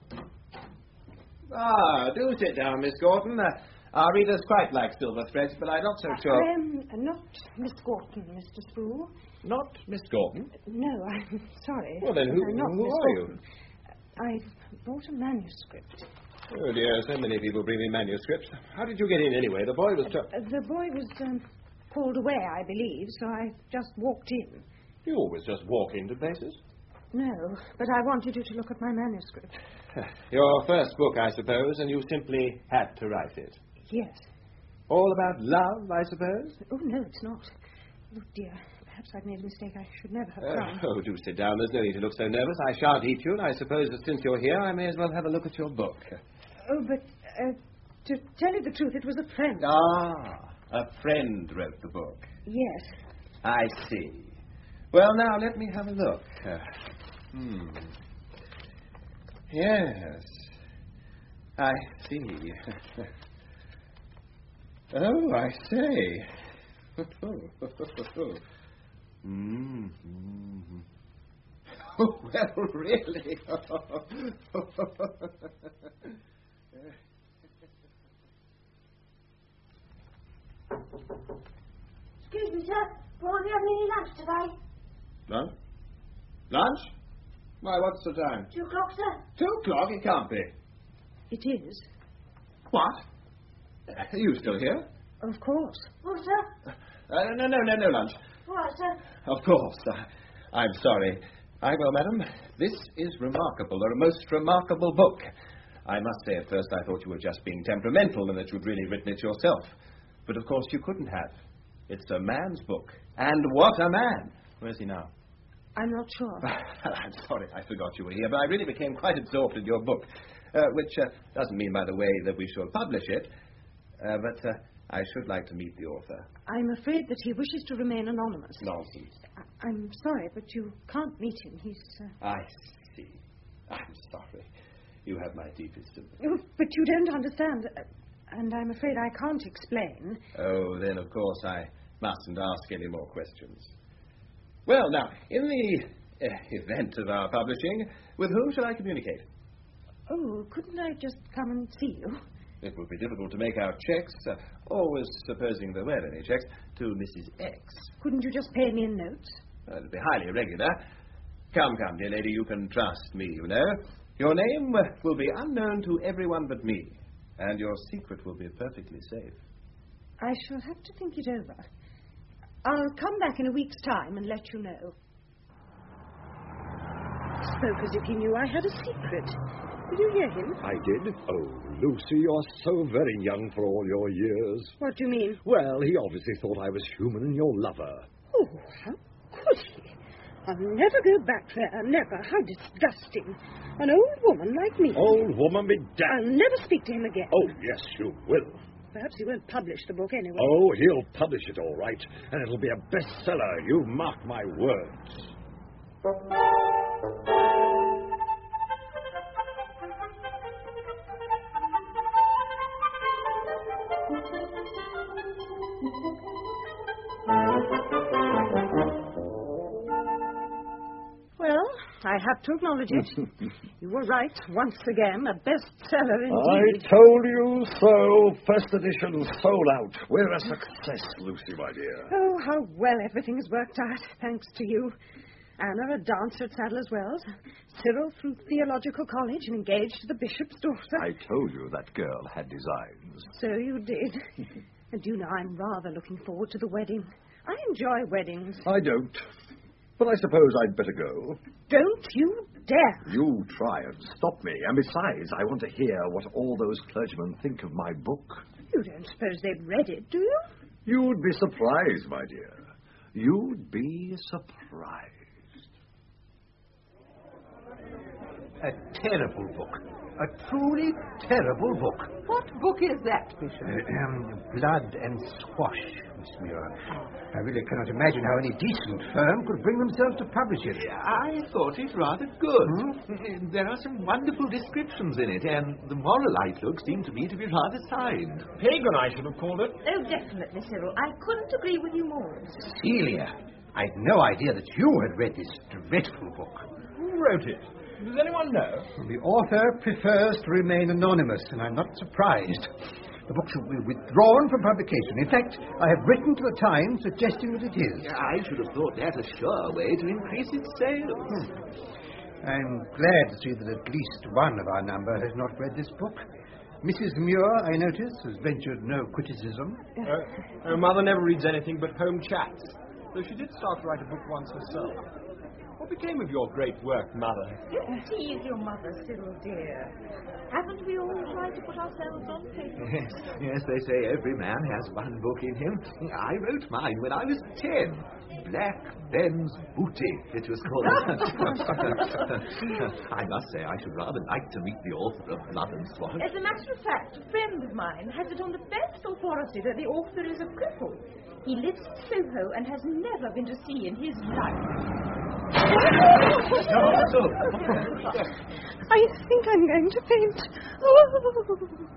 Ah, do sit down, Miss Gordon. Uh, our readers quite like silver threads, but I'm not so sure. I am not Miss Gorton, Mister Sproul. Not Miss Gordon? No, I'm sorry. Well, then who, I'm not who Miss are Gorton. I've brought a manuscript. Oh, dear, so many people bring me manuscripts. How did you get in, anyway? The boy was... Tr- uh, the boy was um, called away, I believe, so I just walked in. You always just walk into places? No, but I wanted you to look at my manuscript. Your first book, I suppose, and you simply had to write it. Yes. All about love, I suppose? Oh, no, it's not. Oh, dear. Perhaps I've made a mistake. I should never have Uh, done. oh, do sit down. There's no need to look so nervous. I shan't eat you, and I suppose that since you're here, I may as well have a look at your book. Oh, but uh, to tell you the truth, it was a friend. Ah, a friend wrote the book. Yes. I see. Well, now, let me have a look. Uh, hmm. Yes. I see. Oh, I say. mm-hmm. Oh, well, really? Excuse me, sir. Won't we have any lunch today? Lunch? Lunch? Why, what's the time? Two o'clock, sir. Two o'clock? It can't be. It is. What? Are you still here? Of course. Oh, sir. Uh, no, no, no, no lunch. All right, sir. Of course. Uh, I'm sorry. I will, madam. This is remarkable, a most remarkable book. I must say, at first, I thought you were just being temperamental and that you'd really written it yourself. But, of course, you couldn't have. It's a man's book. And what a man! Where's he now? I'm not sure. I'm sorry, I forgot you were here, but I really became quite absorbed in your book, uh, which uh, doesn't mean, by the way, that we shall publish it, uh, but uh, I should like to meet the author. I'm afraid that he wishes to remain anonymous. Nonsense. I- I'm sorry, but you can't meet him. He's... Uh... I see. I'm sorry. You have my deepest sympathy. Oh, but you don't understand, uh, and I'm afraid I can't explain. Oh, then, of course, I mustn't ask any more questions. Well, now, in the uh, event of our publishing, with whom shall I communicate? Oh, couldn't I just come and see you? It would be difficult to make out checks, uh, always supposing there were any checks, to Missus X. Couldn't you just pay me in notes? Uh, it'd be highly irregular. Come, come, dear lady, you can trust me, you know. Your name uh, will be unknown to everyone but me, and your secret will be perfectly safe. I shall have to think it over. I'll come back in a week's time and let you know. He spoke as if he knew I had a secret. Did you hear him? I did. Oh, Lucy, you're so very young for all your years. What do you mean? Well, he obviously thought I was human and your lover. Oh, how could he? I'll never go back there, never. How disgusting. An old woman like me. Old woman be damned. I'll never speak to him again. Oh, yes, you will. Perhaps he won't publish the book anyway. Oh, he'll publish it all right, and it'll be a bestseller. You mark my words. have to acknowledge it. You were right, once again, a bestseller indeed. I told you so. First edition sold out. We're a success, Lucy, my dear. Oh, how well everything has worked out, thanks to you. Anna, a dancer at Sadler's Wells. Cyril through theological college and engaged to the bishop's daughter. I told you that girl had designs. So you did. And you know, I'm rather looking forward to the wedding. I enjoy weddings. I don't. But I suppose I'd better go. Don't you dare. You try and stop me. And besides, I want to hear what all those clergymen think of my book. You don't suppose they've read it, do you? You'd be surprised, my dear. You'd be surprised. A terrible book. A truly terrible book. What book is that, Bishop? Uh, um, Blood and Squash, Miss Muir. I really cannot imagine how any decent firm could bring themselves to publish it. I thought it rather good. Hmm? There are some wonderful descriptions in it, and the moral outlook seemed to me to be rather sound. Pagan, I should have called it. Oh, definitely, Cyril. I couldn't agree with you more. Celia, I'd no idea that you had read this dreadful book. Who wrote it? Does anyone know? The author prefers to remain anonymous, and I'm not surprised. The book should be withdrawn from publication. In fact, I have written to the Times suggesting that it is. I should have thought that a sure way to increase its sales. Hmm. I'm glad to see that at least one of our number has not read this book. Missus Muir, I notice, has ventured no criticism. Uh, her mother never reads anything but home chats, though she did start to write a book once herself. What became of your great work, Mother? Don't tease your mother, Cyril, dear. Haven't we all tried to put ourselves on paper? Yes, yes, they say every man has one book in him. I wrote mine when I was ten. Black Ben's Booty, it was called. I must say, I should rather like to meet the author of Blood and Squash. As a matter of fact, a friend of mine has it on the best authority that the author is a cripple. He lives in Soho and has never been to sea in his life. I think I'm going to faint. Oh.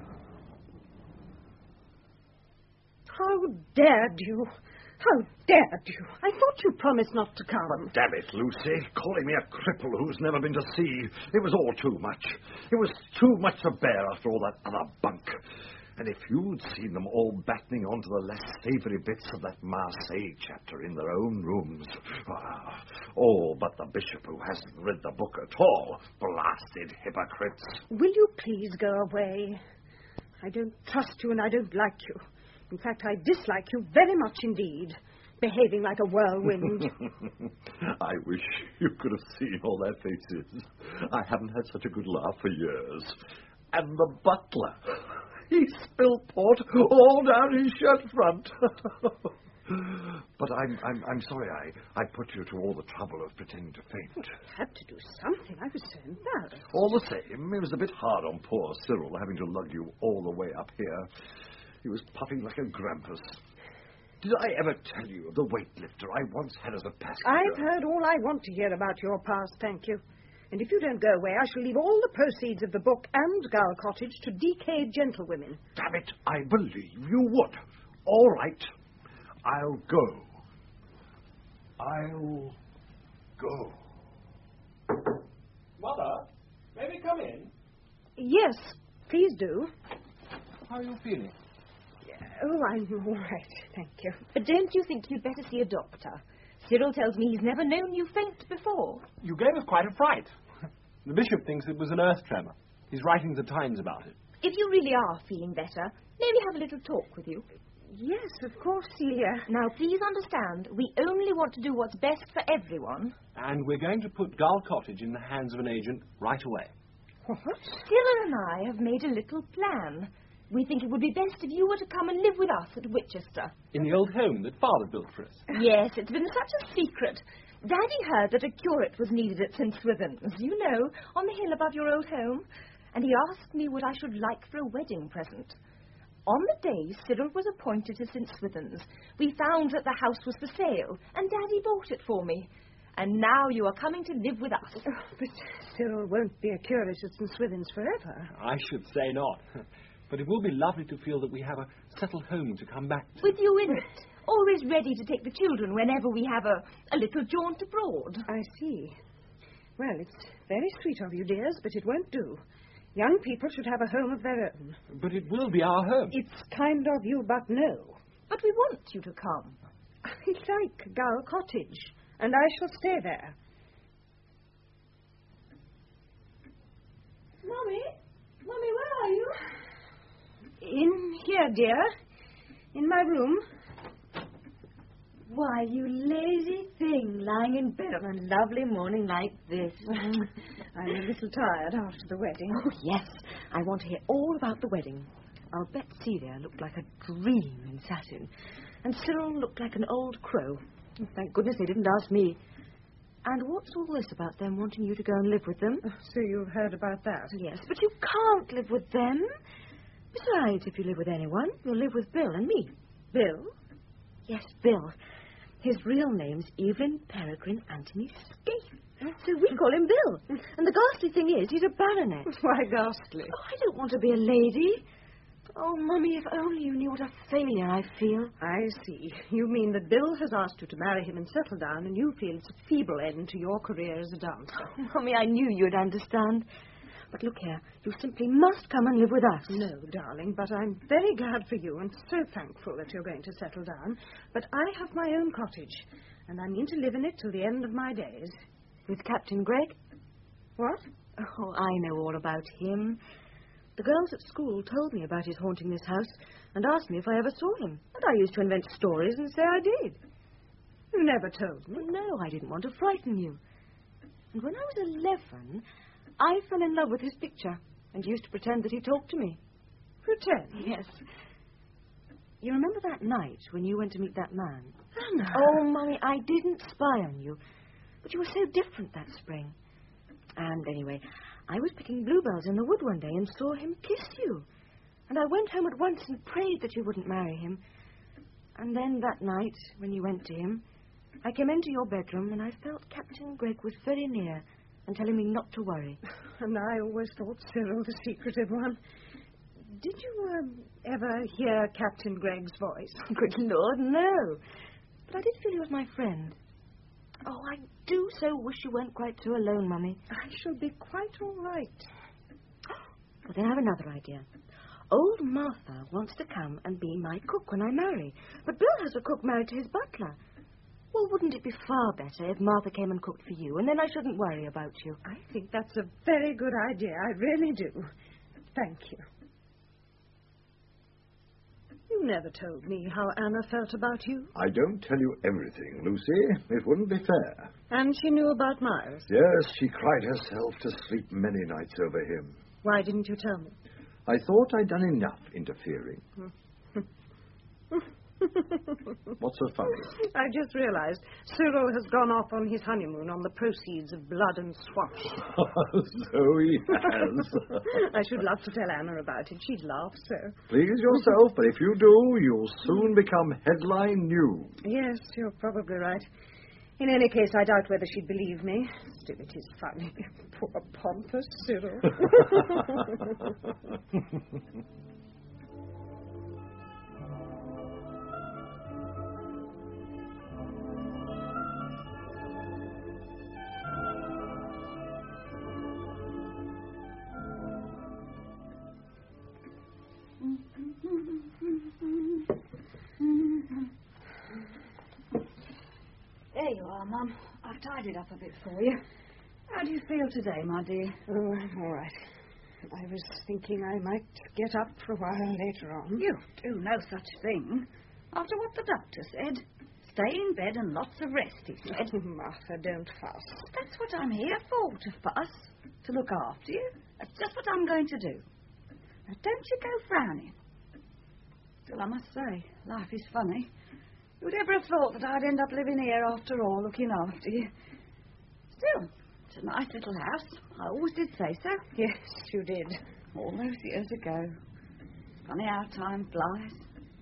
How dared you? How dared you? I thought you promised not to come. But damn it, Lucy, calling me a cripple who's never been to sea. It was all too much. It was too much to bear after all that other bunk. And if you'd seen them all battening onto the less savoury bits of that Marseille chapter in their own rooms. Ah, all but the bishop who hasn't read the book at all. Blasted hypocrites. Will you please go away? I don't trust you and I don't like you. In fact, I dislike you very much indeed. Behaving like a whirlwind. I wish you could have seen all their faces. I haven't had such a good laugh for years. And the butler... He spilled port all down his shirt front. But I'm, I'm, I'm sorry I, I put you to all the trouble of pretending to faint. You had to do something. I was so embarrassed. All the same, it was a bit hard on poor Cyril having to lug you all the way up here. He was puffing like a grampus. Did I ever tell you of the weightlifter I once had as a passenger? I've heard all I want to hear about your past, thank you. And if you don't go away, I shall leave all the proceeds of the book and Gull Cottage to decayed gentlewomen. Damn it, I believe you would. All right, I'll go. I'll go. Mother, may we come in? Yes, please do. How are you feeling? Oh, I'm all right, thank you. But don't you think you'd better see a doctor? Cyril tells me he's never known you faint before. You gave us quite a fright. The bishop thinks it was an earth tremor. He's writing the Times about it. If you really are feeling better, may we have a little talk with you? Yes, of course, Celia. Now, please understand, we only want to do what's best for everyone. And we're going to put Gull Cottage in the hands of an agent right away. What? Cyril and I have made a little plan. We think it would be best if you were to come and live with us at Winchester. In the old home that Father built for us? Yes, it's been such a secret. Daddy heard that a curate was needed at Saint Swithin's, you know, on the hill above your old home, and he asked me what I should like for a wedding present. On the day Cyril was appointed to Saint Swithin's, we found that the house was for sale, and Daddy bought it for me. And now you are coming to live with us. Oh, but Cyril won't be a curate at Saint Swithin's forever. I should say not. But it will be lovely to feel that we have a settled home to come back to. With you in it. Always ready to take the children whenever we have a, a little jaunt abroad. I see. Well, it's very sweet of you, dears, but it won't do. Young people should have a home of their own. But it will be our home. It's kind of you, but no. But we want you to come. I like Gull Cottage, and I shall stay there. Mummy? Mummy, where are you? In here, dear. In my room. Why, you lazy thing, lying in bed on a lovely morning like this. I'm a little tired after the wedding. Oh, yes. I want to hear all about the wedding. I'll bet Celia looked like a dream in satin, and Cyril looked like an old crow. Thank goodness they didn't ask me. And what's all this about them wanting you to go and live with them? So you've heard about that? Yes, but you can't live with them. Besides, if you live with anyone, you'll live with Bill and me. Bill? Yes, Bill. His real name's Evelyn Peregrine Anthony Scaife. So we call him Bill. And the ghastly thing is, he's a baronet. Why ghastly? Oh, I don't want to be a lady. Oh, Mummy, if only you knew what a failure I feel. I see. You mean that Bill has asked you to marry him and settle down, and you feel it's a feeble end to your career as a dancer. Oh, Mummy, I knew you'd understand. But look here, you simply must come and live with us. No, darling, but I'm very glad for you and so thankful that you're going to settle down. But I have my own cottage, and I mean to live in it till the end of my days. With Captain Gregg? What? Oh, I know all about him. The girls at school told me about his haunting this house and asked me if I ever saw him. And I used to invent stories and say I did. You never told me. No, I didn't want to frighten you. And when I was eleven, I fell in love with his picture and used to pretend that he talked to me. Pretend? Yes. You remember that night when you went to meet that man? Anna. Oh, Mummy, I didn't spy on you. But you were so different that spring. And anyway, I was picking bluebells in the wood one day and saw him kiss you. And I went home at once and prayed that you wouldn't marry him. And then that night, when you went to him, I came into your bedroom and I felt Captain Gregg was very near and telling me not to worry. And I always thought Cyril the secretive one. Did you um, ever hear Captain Gregg's voice? Good Lord, no. But I did feel he was my friend. Oh, I do so wish you weren't quite so alone, Mummy. I shall be quite all right. Well, then I have another idea. Old Martha wants to come and be my cook when I marry. But Bill has a cook married to his butler. Well, wouldn't it be far better if Martha came and cooked for you, and then I shouldn't worry about you? I think that's a very good idea. I really do. Thank you. You never told me how Anna felt about you. I don't tell you everything, Lucy. It wouldn't be fair. And she knew about Miles? Yes, she cried herself to sleep many nights over him. Why didn't you tell me? I thought I'd done enough interfering. What's so funny? I just realized Cyril has gone off on his honeymoon on the proceeds of blood and swash. So he has. I should love to tell Anna about it. She'd laugh so. Please yourself, but if you do, you'll soon become headline news. Yes, you're probably right. In any case, I doubt whether she'd believe me. Still, it is funny. Poor pompous Cyril. There you are, Mum. I've tidied up a bit for you. How do you feel today, my dear? Oh, I'm all right. I was thinking I might get up for a while later on. You do no such thing. After what the doctor said. Stay in bed and lots of rest, he said. Martha, don't fuss. That's what I'm here for, to fuss. To look after you. That's just what I'm going to do. Now, don't you go frowning. Still, I must say, life is funny. Who'd ever have thought that I'd end up living here after all, looking after you? Still, it's a nice little house. I always did say so. Yes, you did. All those years ago. Funny how time flies.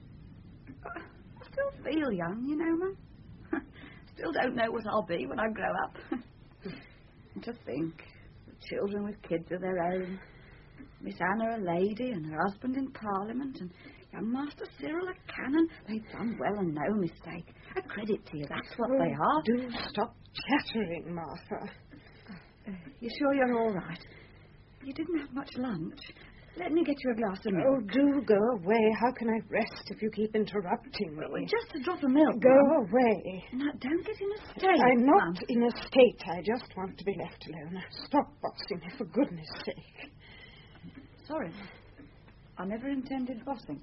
I still feel young, you know, Mum. Still don't know what I'll be when I grow up. And to think, the children with kids of their own. Miss Anna a lady and her husband in Parliament and young Master Cyril a canon. They've done well and no mistake. A credit to you, that's what oh, they are. Do stop chattering, Martha. Uh, you sure you're all right? You didn't have much lunch. Let me get you a glass of milk. Oh, do go away. How can I rest if you keep interrupting me? Well, just a drop of milk. Go Mum. away. Now, don't get in a state. I'm not Mum. in a state. I just want to be left alone. Stop bossing me, for goodness sake. Sorry. I never intended bossing.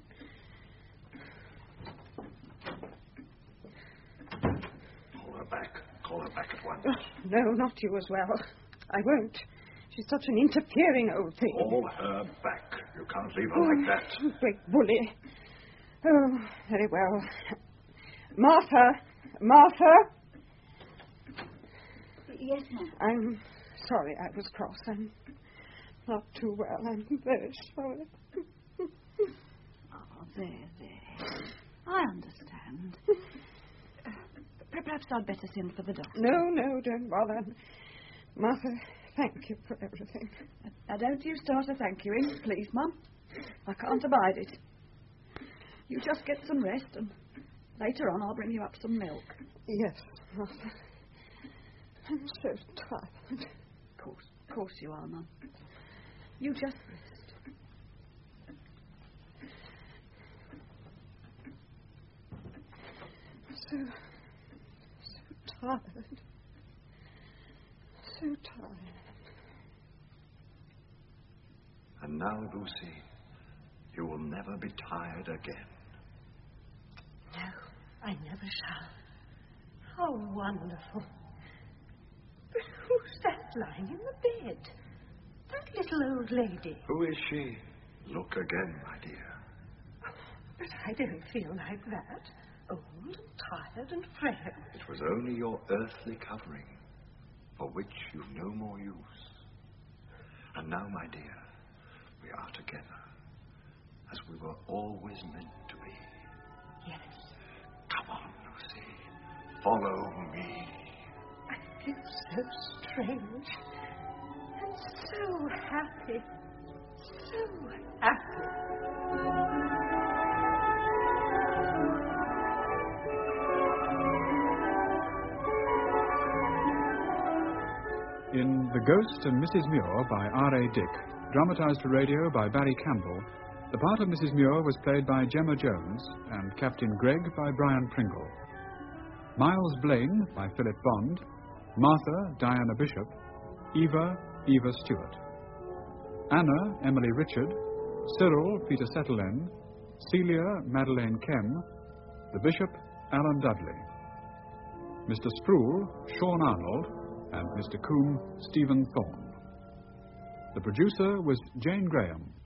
Call her back. Call her back at once. Oh, no, not you as well. I won't. She's such an interfering old thing. Call her back. You can't leave her like that. Great bully. Oh, very well. Martha! Martha! Yes, ma'am. I'm sorry I was cross. I'm not too well. I'm very sorry. Oh, there, there. I understand. Uh, perhaps I'd better send for the doctor. No, no, don't bother. Martha, thank you for everything. Now, don't you start a thank you in, please, Mum. I can't abide it. You just get some rest, and later on I'll bring you up some milk. Yes, Martha. I'm so tired. Of course, of course you are, Mum. You just rest. So, so tired. So tired. And now, Lucy, you will never be tired again. No, I never shall. How wonderful. But who's that lying in the bed? That little old lady. Who is she? Look again, my dear. But I don't feel like that. Old and tired and frail. It was only your earthly covering, for which you've no more use. And now, my dear, we are together, as we were always meant to be. Yes. Come on, Lucy. Follow me. I feel so strange. And so happy. So happy. In The Ghost and Missus Muir by R A Dick, dramatized for radio by Barry Campbell, the part of Missus Muir was played by Gemma Jones and Captain Gregg by Brian Pringle. Miles Blaine by Philip Bond, Martha, Diana Bishop, Eva, Eva Stewart. Anna, Emily Richard, Cyril, Peter Setterlen, Celia, Madeleine Kem, the Bishop, Alan Dudley. Mister Sproul, Sean Arnold, and Mister Coombe, Stephen Thorne. The producer was Jane Graham.